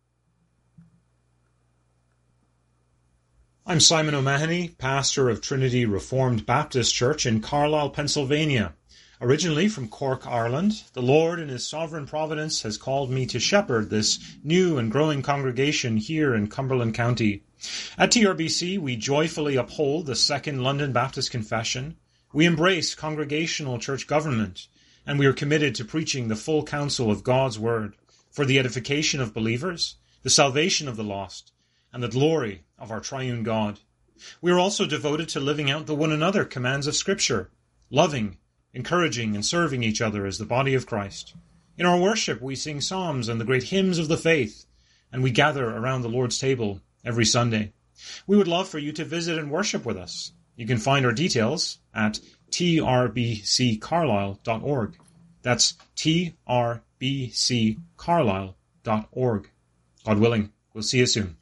I'm Simon O'Mahony, pastor of Trinity Reformed Baptist Church in Carlisle, Pennsylvania. Originally from Cork, Ireland, the Lord in His sovereign providence has called me to shepherd this new and growing congregation here in Cumberland County. At TRBC, we joyfully uphold the Second London Baptist Confession, we embrace congregational church government, and we are committed to preaching the full counsel of God's Word for the edification of believers, the salvation of the lost, and the glory of our triune God. We are also devoted to living out the one another commands of Scripture, loving, encouraging, and serving each other as the body of Christ. In our worship, we sing psalms and the great hymns of the faith, and we gather around the Lord's table every Sunday. We would love for you to visit and worship with us. You can find our details at trbccarlisle.org. That's trbccarlisle.org. God willing, we'll see you soon.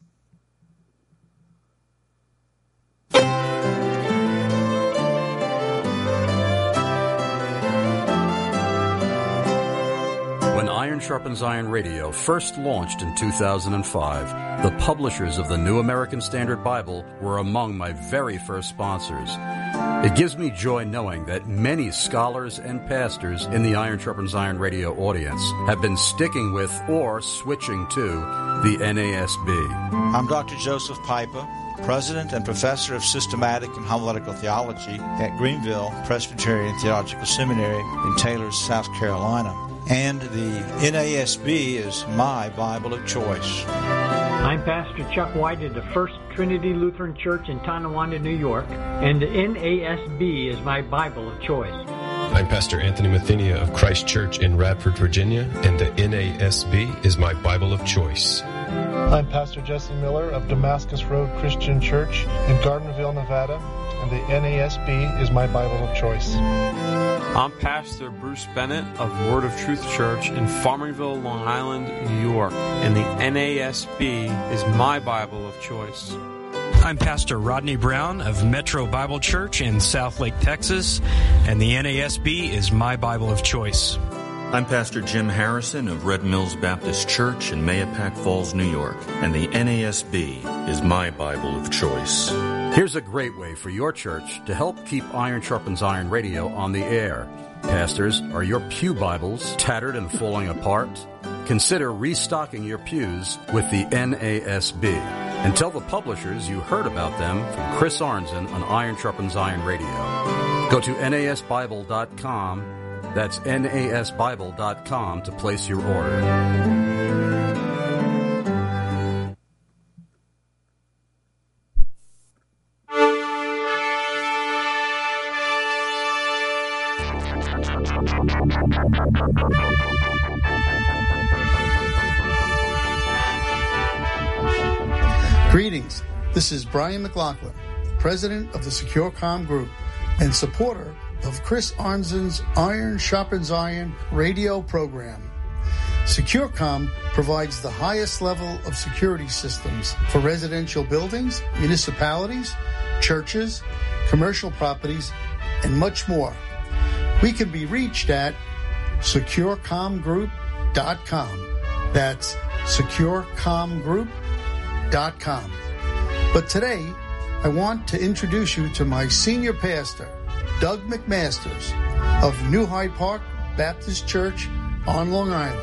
When Iron Sharpens Iron Radio first launched in 2005, the publishers of the New American Standard Bible were among my very first sponsors. It gives me joy knowing that many scholars and pastors in the Iron Sharpens Iron Radio audience have been sticking with or switching to the NASB. I'm Dr. Joseph Piper, President and Professor of Systematic and Homiletical Theology at Greenville Presbyterian Theological Seminary in Taylor, South Carolina. And the NASB is my Bible of choice. I'm Pastor Chuck White of the First Trinity Lutheran Church in Tonawanda, New York, and the NASB is my Bible of choice. I'm Pastor Anthony Mathenia of Christ Church in Radford, Virginia, and the NASB is my Bible of choice. I'm Pastor Jesse Miller of Damascus Road Christian Church in Gardenville, Nevada, and the NASB is my Bible of choice. I'm Pastor Bruce Bennett of Word of Truth Church in Farmingville, Long Island, New York, and the NASB is my Bible of choice. I'm Pastor Rodney Brown of Metro Bible Church in Southlake, Texas, and the NASB is my Bible of choice. I'm Pastor Jim Harrison of Red Mills Baptist Church in Mahopac Falls, New York, and the NASB is my Bible of choice. Here's a great way for your church to help keep Iron Sharpens Iron Radio on the air. Pastors, are your pew Bibles tattered and falling apart? Consider restocking your pews with the NASB. And tell the publishers you heard about them from Chris Arnzen on Iron Sharpens Iron Radio. Go to NASBible.com. That's NASBible.com to place your order. Greetings. This is Brian McLaughlin, president of the Secure Comm Group and supporter of Chris Arnzen's Iron Sharpens Iron radio program. SecureCom provides the highest level of security systems for residential buildings, municipalities, churches, commercial properties, and much more. We can be reached at securecomgroup.com. That's securecomgroup.com. But today, I want to introduce you to my senior pastor, Doug McMasters of New Hyde Park Baptist Church on Long Island.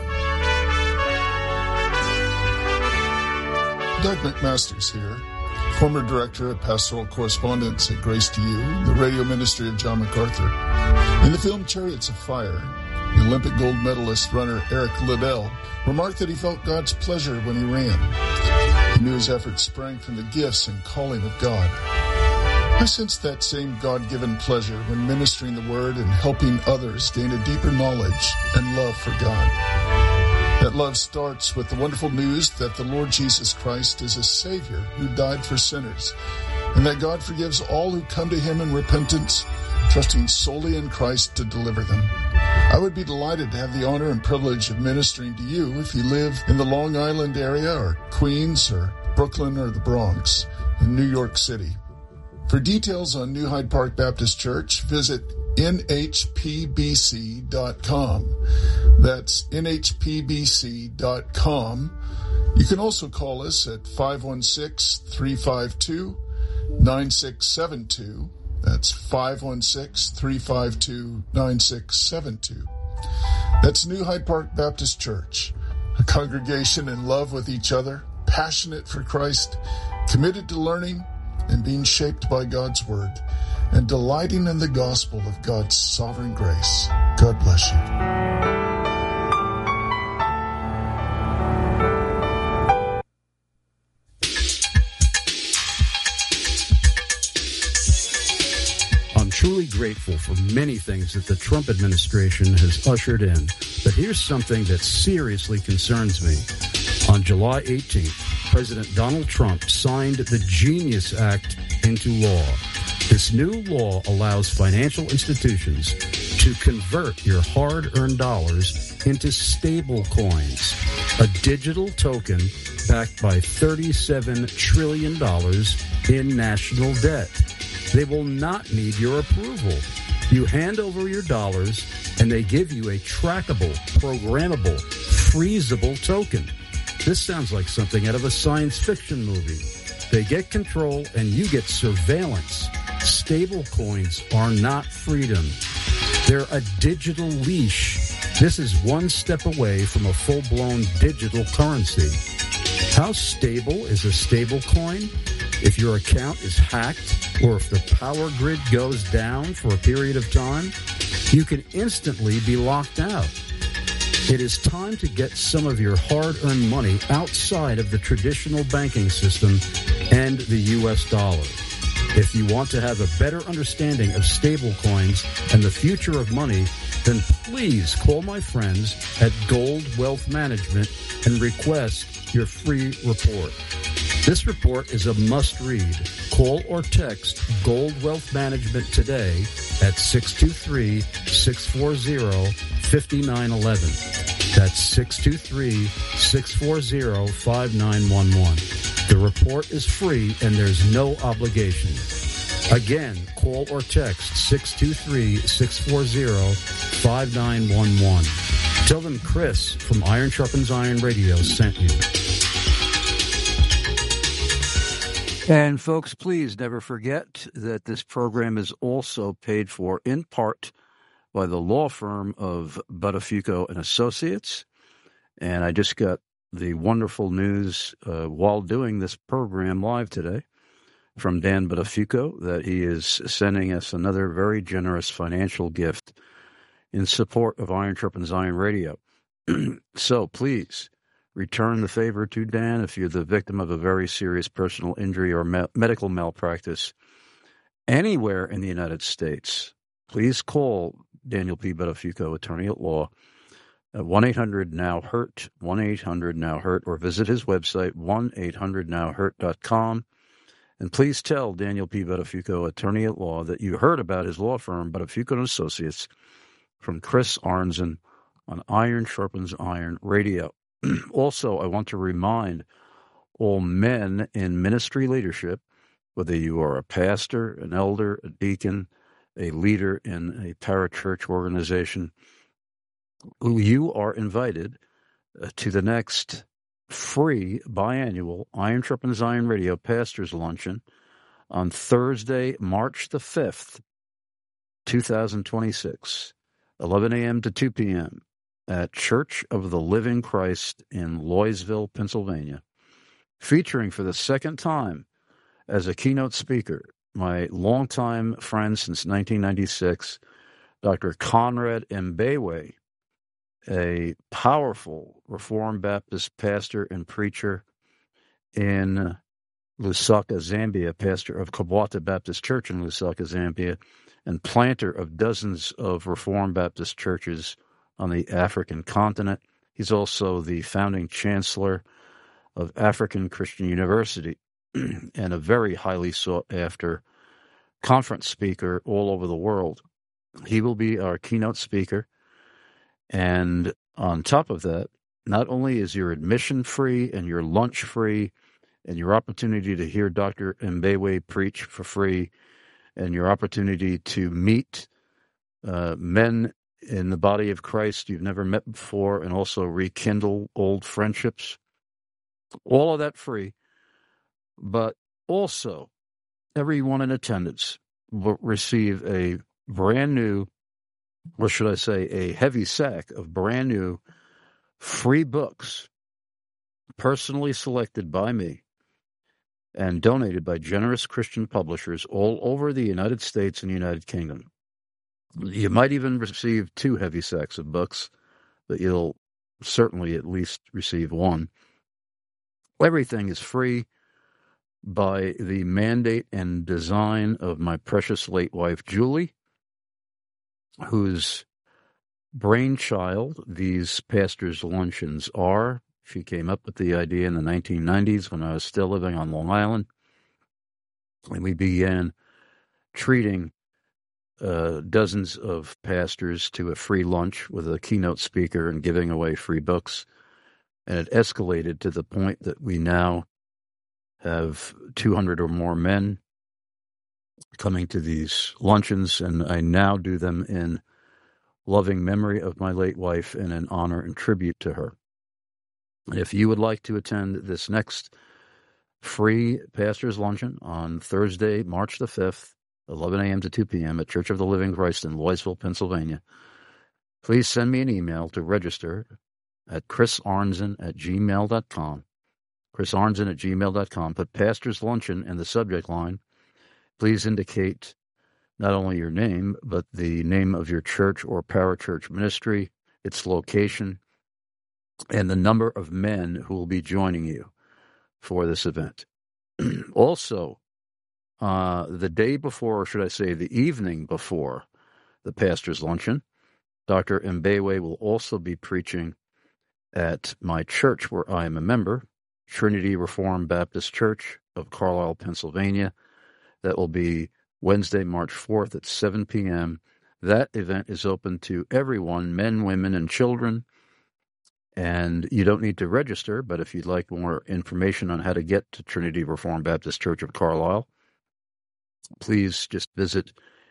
Doug McMasters here, former director of pastoral correspondence at Grace to You, the radio ministry of John MacArthur. In the film Chariots of Fire, the Olympic gold medalist runner Eric Liddell remarked that he felt God's pleasure when he ran. He knew his efforts sprang from the gifts and calling of God. I sensed that same God-given pleasure when ministering the Word and helping others gain a deeper knowledge and love for God. That love starts with the wonderful news that the Lord Jesus Christ is a Savior who died for sinners, and that God forgives all who come to Him in repentance, trusting solely in Christ to deliver them. I would be delighted to have the honor and privilege of ministering to you if you live in the Long Island area or Queens or Brooklyn or the Bronx in New York City. For details on New Hyde Park Baptist Church, visit nhpbc.com. That's nhpbc.com. You can also call us at 516-352-9672. That's 516-352-9672. That's New Hyde Park Baptist Church, a congregation in love with each other, passionate for Christ, committed to learning and being shaped by God's Word, and delighting in the gospel of God's sovereign grace. God bless you. I'm truly grateful for many things that the Trump administration has ushered in, but here's something that seriously concerns me. On July 18th, President Donald Trump signed the Genius Act into law. This new law allows financial institutions to convert your hard-earned dollars into stable coins, a digital token backed by $37 trillion in national debt. They will not need your approval. You hand over your dollars, and they give you a trackable, programmable, freezable token. This sounds like something out of a science fiction movie. They get control, and you get surveillance. Stable coins are not freedom. They're a digital leash. This is one step away from a full-blown digital currency. How stable is a stable coin? If your account is hacked, or if the power grid goes down for a period of time, you can instantly be locked out. It is time to get some of your hard-earned money outside of the traditional banking system and the U.S. dollar. If you want to have a better understanding of stablecoins and the future of money, then please call my friends at Gold Wealth Management and request your free report. This report is a must-read. Call or text Gold Wealth Management today at 623-640-5911. That's 623-640-5911. The report is free and there's no obligation. Again, call or text 623-640-5911. Tell them Chris from Iron Sharpens Iron Radio sent you. And folks, please never forget that this program is also paid for in part by the law firm of Buttafuoco and Associates. And I just got the wonderful news while doing this program live today from Dan Buttafuoco that he is sending us another very generous financial gift in support of Iron Sharpens Iron Radio. So please return the favor to Dan if you're the victim of a very serious personal injury or medical malpractice anywhere in the United States. Please call Daniel P. Buttafuoco, attorney at law, at 1-800-NOW-HURT, 1-800-NOW-HURT, or visit his website, 1-800-NOW-HURT.com. And please tell Daniel P. Buttafuoco, attorney at law, that you heard about his law firm, Buttafuoco and Associates, from Chris Arnzen on Iron Sharpens Iron Radio. Also, I want to remind all men in ministry leadership, whether you are a pastor, an elder, a deacon, a leader in a parachurch organization, you are invited to the next free biannual Iron Sharpens Iron Radio Pastors Luncheon on Thursday, March the 5th, 2026, 11 a.m. to 2 p.m. at Church of the Living Christ in Loysville, Pennsylvania, featuring for the second time as a keynote speaker my longtime friend since 1996, Dr. Conrad Mbewe, a powerful Reformed Baptist pastor and preacher in Lusaka, Zambia, pastor of Kabwata Baptist Church in Lusaka, Zambia, and planter of dozens of Reformed Baptist churches on the African continent. He's also the founding chancellor of African Christian University and a very highly sought-after conference speaker all over the world. He will be our keynote speaker. And on top of that, not only is your admission free and your lunch free and your opportunity to hear Dr. Mbewe preach for free and your opportunity to meet men in the body of Christ you've never met before and also rekindle old friendships, all of that free. But also, everyone in attendance will receive a brand new, or should I say, a heavy sack of brand new free books, personally selected by me and donated by generous Christian publishers all over the United States and United Kingdom. You might even receive 2 heavy sacks of books, but you'll certainly at least receive 1. Everything is free by the mandate and design of my precious late wife, Julie, whose brainchild these pastors' luncheons are. She came up with the idea in the 1990s when I was still living on Long Island, and we began treating dozens of pastors to a free lunch with a keynote speaker and giving away free books. And it escalated to the point that we now have 200 or more men coming to these luncheons, and I now do them in loving memory of my late wife and in honor and tribute to her. And if you would like to attend this next free Pastors Luncheon on Thursday, March the 5th, 11 a.m. to 2 p.m. at Church of the Living Christ in Loysville, Pennsylvania, please send me an email to register at chrisarnzen@gmail.com. chrisarnzen@gmail.com. Put Pastors Luncheon in the subject line. Please indicate not only your name, but the name of your church or parachurch ministry, its location, and the number of men who will be joining you for this event. Also, the day before, or should I say the evening before, the pastor's luncheon, Dr. Mbewe will also be preaching at my church where I am a member, Trinity Reformed Baptist Church of Carlisle, Pennsylvania. That will be Wednesday, March 4th at 7 p.m. That event is open to everyone, men, women, and children. And you don't need to register, but if you'd like more information on how to get to Trinity Reformed Baptist Church of Carlisle, please just visit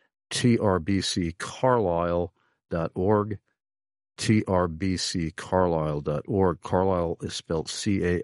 trbccarlisle.org, trbccarlisle.org. Carlisle is spelled Carlisle,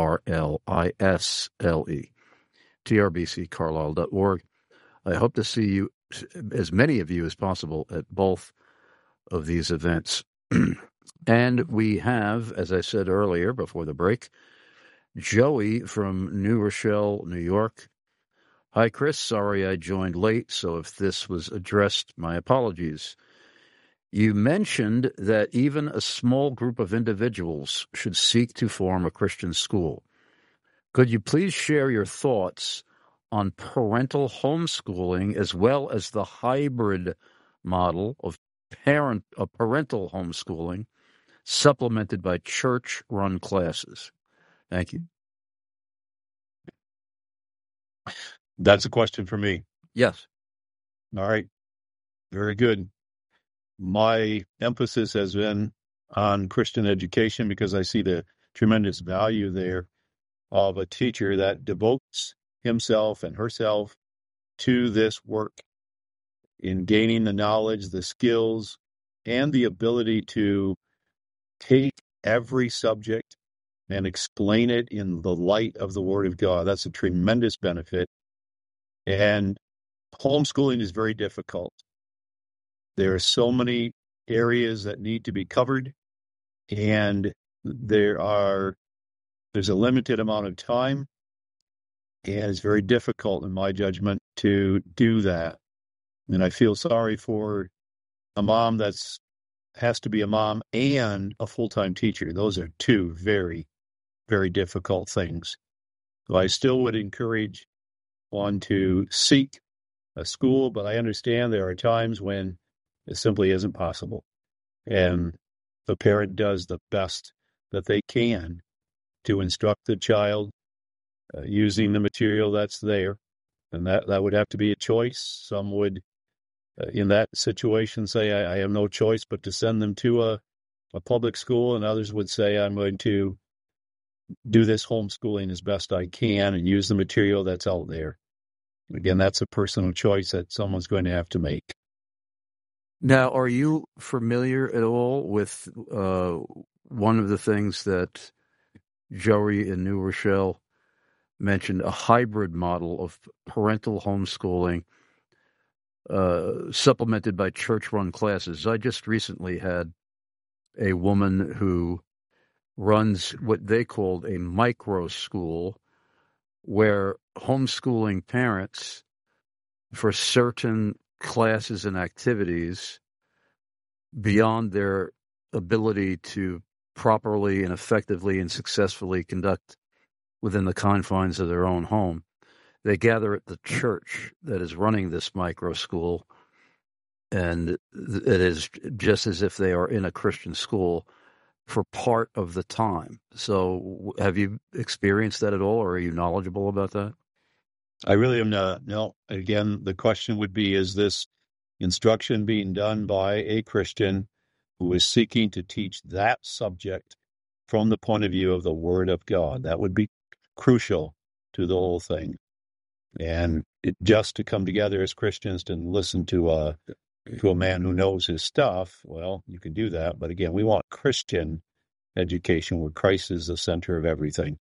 trbccarlisle.org. I hope to see you, as many of you as possible, at both of these events. And we have, as I said earlier before the break, Joey from New Rochelle, New York. Hi, Chris. Sorry I joined late, so if this was addressed, my apologies. You mentioned that even a small group of individuals should seek to form a Christian school. Could you please share your thoughts on parental homeschooling as well as the hybrid model of parental homeschooling supplemented by church-run classes? Thank you. That's a question for me. Yes. All right. Very good. My emphasis has been on Christian education because I see the tremendous value there of a teacher that devotes himself and herself to this work in gaining the knowledge, the skills, and the ability to take every subject and explain it in the light of the Word of God. That's a tremendous benefit. And homeschooling is very difficult. There are so many areas that need to be covered, and there's a limited amount of time, and it's very difficult, in my judgment, to do that. And I feel sorry for a mom has to be a mom and a full-time teacher. Those are two very, very difficult things. So I still would encourage one to seek a school, but I understand there are times when it simply isn't possible. And the parent does the best that they can to instruct the child using the material that's there. And that would have to be a choice. Some would, in that situation, say, I have no choice but to send them to a public school. And others would say, I'm going to do this homeschooling as best I can and use the material that's out there. Again, that's a personal choice that someone's going to have to make. Now, are you familiar at all with one of the things that Joey in New Rochelle mentioned, a hybrid model of parental homeschooling supplemented by church-run classes? I just recently had a woman who runs what they called a micro school, where homeschooling parents for certain classes and activities beyond their ability to properly and effectively and successfully conduct within the confines of their own home, they gather at the church that is running this micro school, and it is just as if they are in a Christian school for part of the time. So have you experienced that at all, or are you knowledgeable about that? I really am not. No. Again, the question would be, is this instruction being done by a Christian who is seeking to teach that subject from the point of view of the Word of God? That would be crucial to the whole thing. And just to come together as Christians and listen to a man who knows his stuff, well, you can do that. But again, we want Christian education where Christ is the center of everything.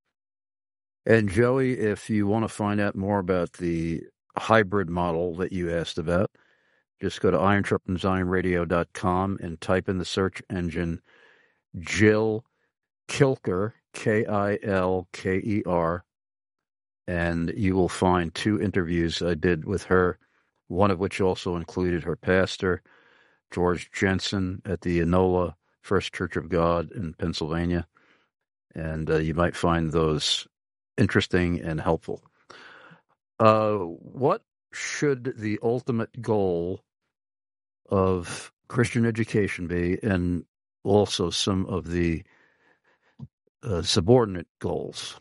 And Joey, if you want to find out more about the hybrid model that you asked about, just go to ironsharpensIronradio.com and type in the search engine Jill Kilker, Kilker, and you will find 2 interviews I did with her, one of which also included her pastor, George Jensen, at the Enola First Church of God in Pennsylvania. And you might find those interesting and helpful. What should the ultimate goal of Christian education be, and also some of the subordinate goals?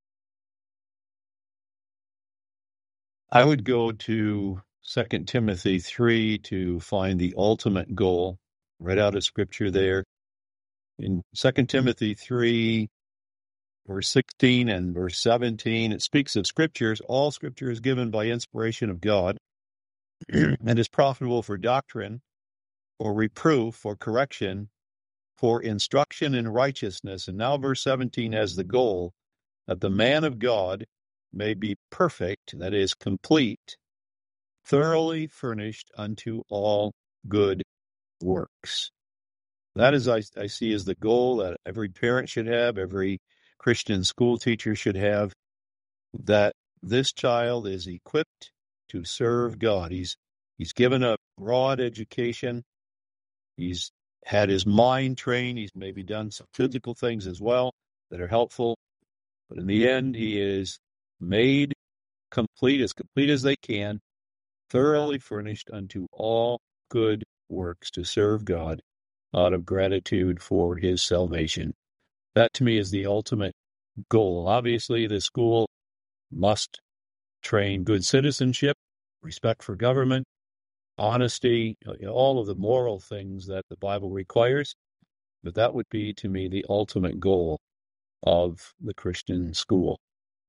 I would go to 2 Timothy 3 to find the ultimate goal, right out of Scripture there. In 2 Timothy 3, verse 16 and verse 17, it speaks of Scriptures. All Scripture is given by inspiration of God and is profitable for doctrine, for reproof, for correction, for instruction in righteousness. And now verse 17 has the goal that the man of God may be perfect, that is, complete, thoroughly furnished unto all good works. That is, I see, as the goal that every parent should have, every Christian school teacher should have, that this child is equipped to serve God. He's given a broad education. He's had his mind trained. He's maybe done some physical things as well that are helpful. But in the end, he is made complete as they can, thoroughly furnished unto all good works to serve God out of gratitude for his salvation. That, to me, is the ultimate goal. Obviously, the school must train good citizenship, respect for government, honesty, all of the moral things that the Bible requires. But that would be, to me, the ultimate goal of the Christian school.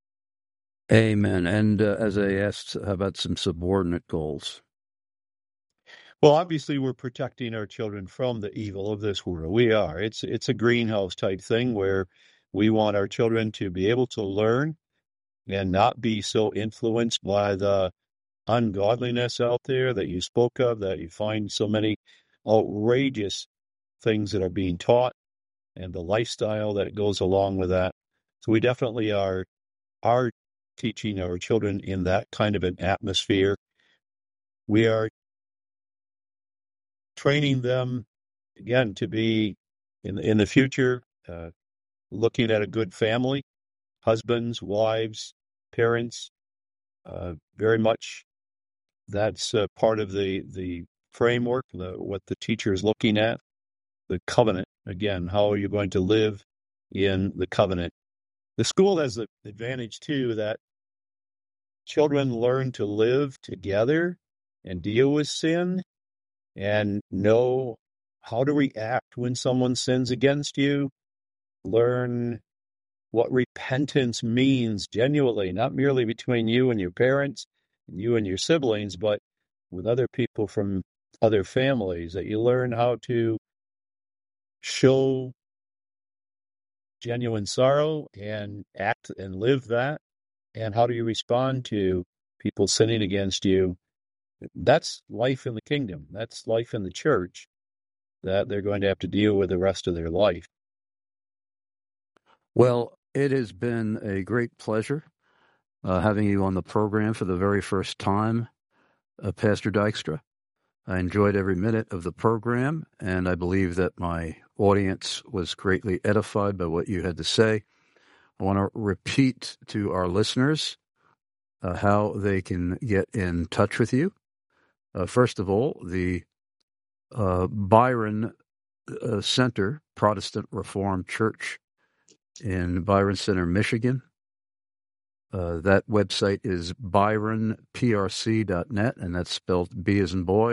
Amen. And as I asked, how about some subordinate goals? Well, obviously, we're protecting our children from the evil of this world. We are. It's a greenhouse type thing where we want our children to be able to learn and not be so influenced by the ungodliness out there that you spoke of, that you find so many outrageous things that are being taught and the lifestyle that goes along with that. So we definitely are teaching our children in that kind of an atmosphere. We are training them, again, to be in the future, looking at a good family, husbands, wives, parents. Very much that's part of the framework, what the teacher is looking at. The covenant, again, how are you going to live in the covenant? The school has the advantage, too, that children learn to live together and deal with sin and know how to react when someone sins against you. Learn what repentance means genuinely, not merely between you and your parents, and you and your siblings, but with other people from other families, that you learn how to show genuine sorrow and act and live that, and how do you respond to people sinning against you. That's life in the kingdom. That's life in the church that they're going to have to deal with the rest of their life. Well, it has been a great pleasure having you on the program for the very first time, Pastor Dykstra. I enjoyed every minute of the program, and I believe that my audience was greatly edified by what you had to say. I want to repeat to our listeners how they can get in touch with you. First of all, the Byron Center Protestant Reformed Church in Byron Center, Michigan. That website is byronprc.net, and that's spelled B as in boy,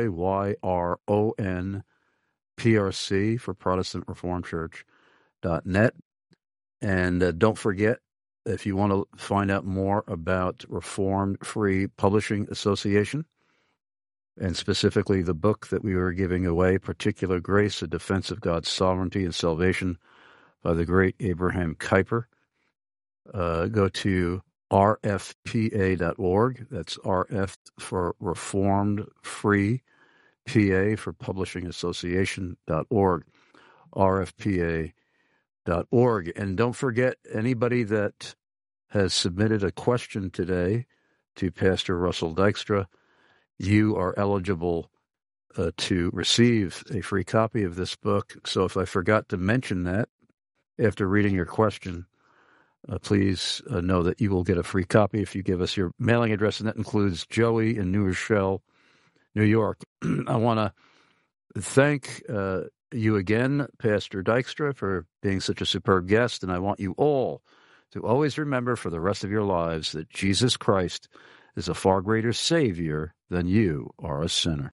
YRONPRC for Protestant Reformed Church.net. And don't forget, if you want to find out more about Reformed Free Publishing Association, and specifically the book that we were giving away, Particular Grace, A Defense of God's Sovereignty and Salvation by the great Abraham Kuyper, go to rfpa.org. That's RF for Reformed Free, PA for Publishing Association.org, rfpa.org. And don't forget, anybody that has submitted a question today to Pastor Russell Dykstra, you are eligible to receive a free copy of this book. So if I forgot to mention that after reading your question, please know that you will get a free copy if you give us your mailing address, and that includes Joey in New Rochelle, New York. I want to thank you again, Pastor Dykstra, for being such a superb guest, and I want you all to always remember for the rest of your lives that Jesus Christ is a far greater Savior than you are a sinner.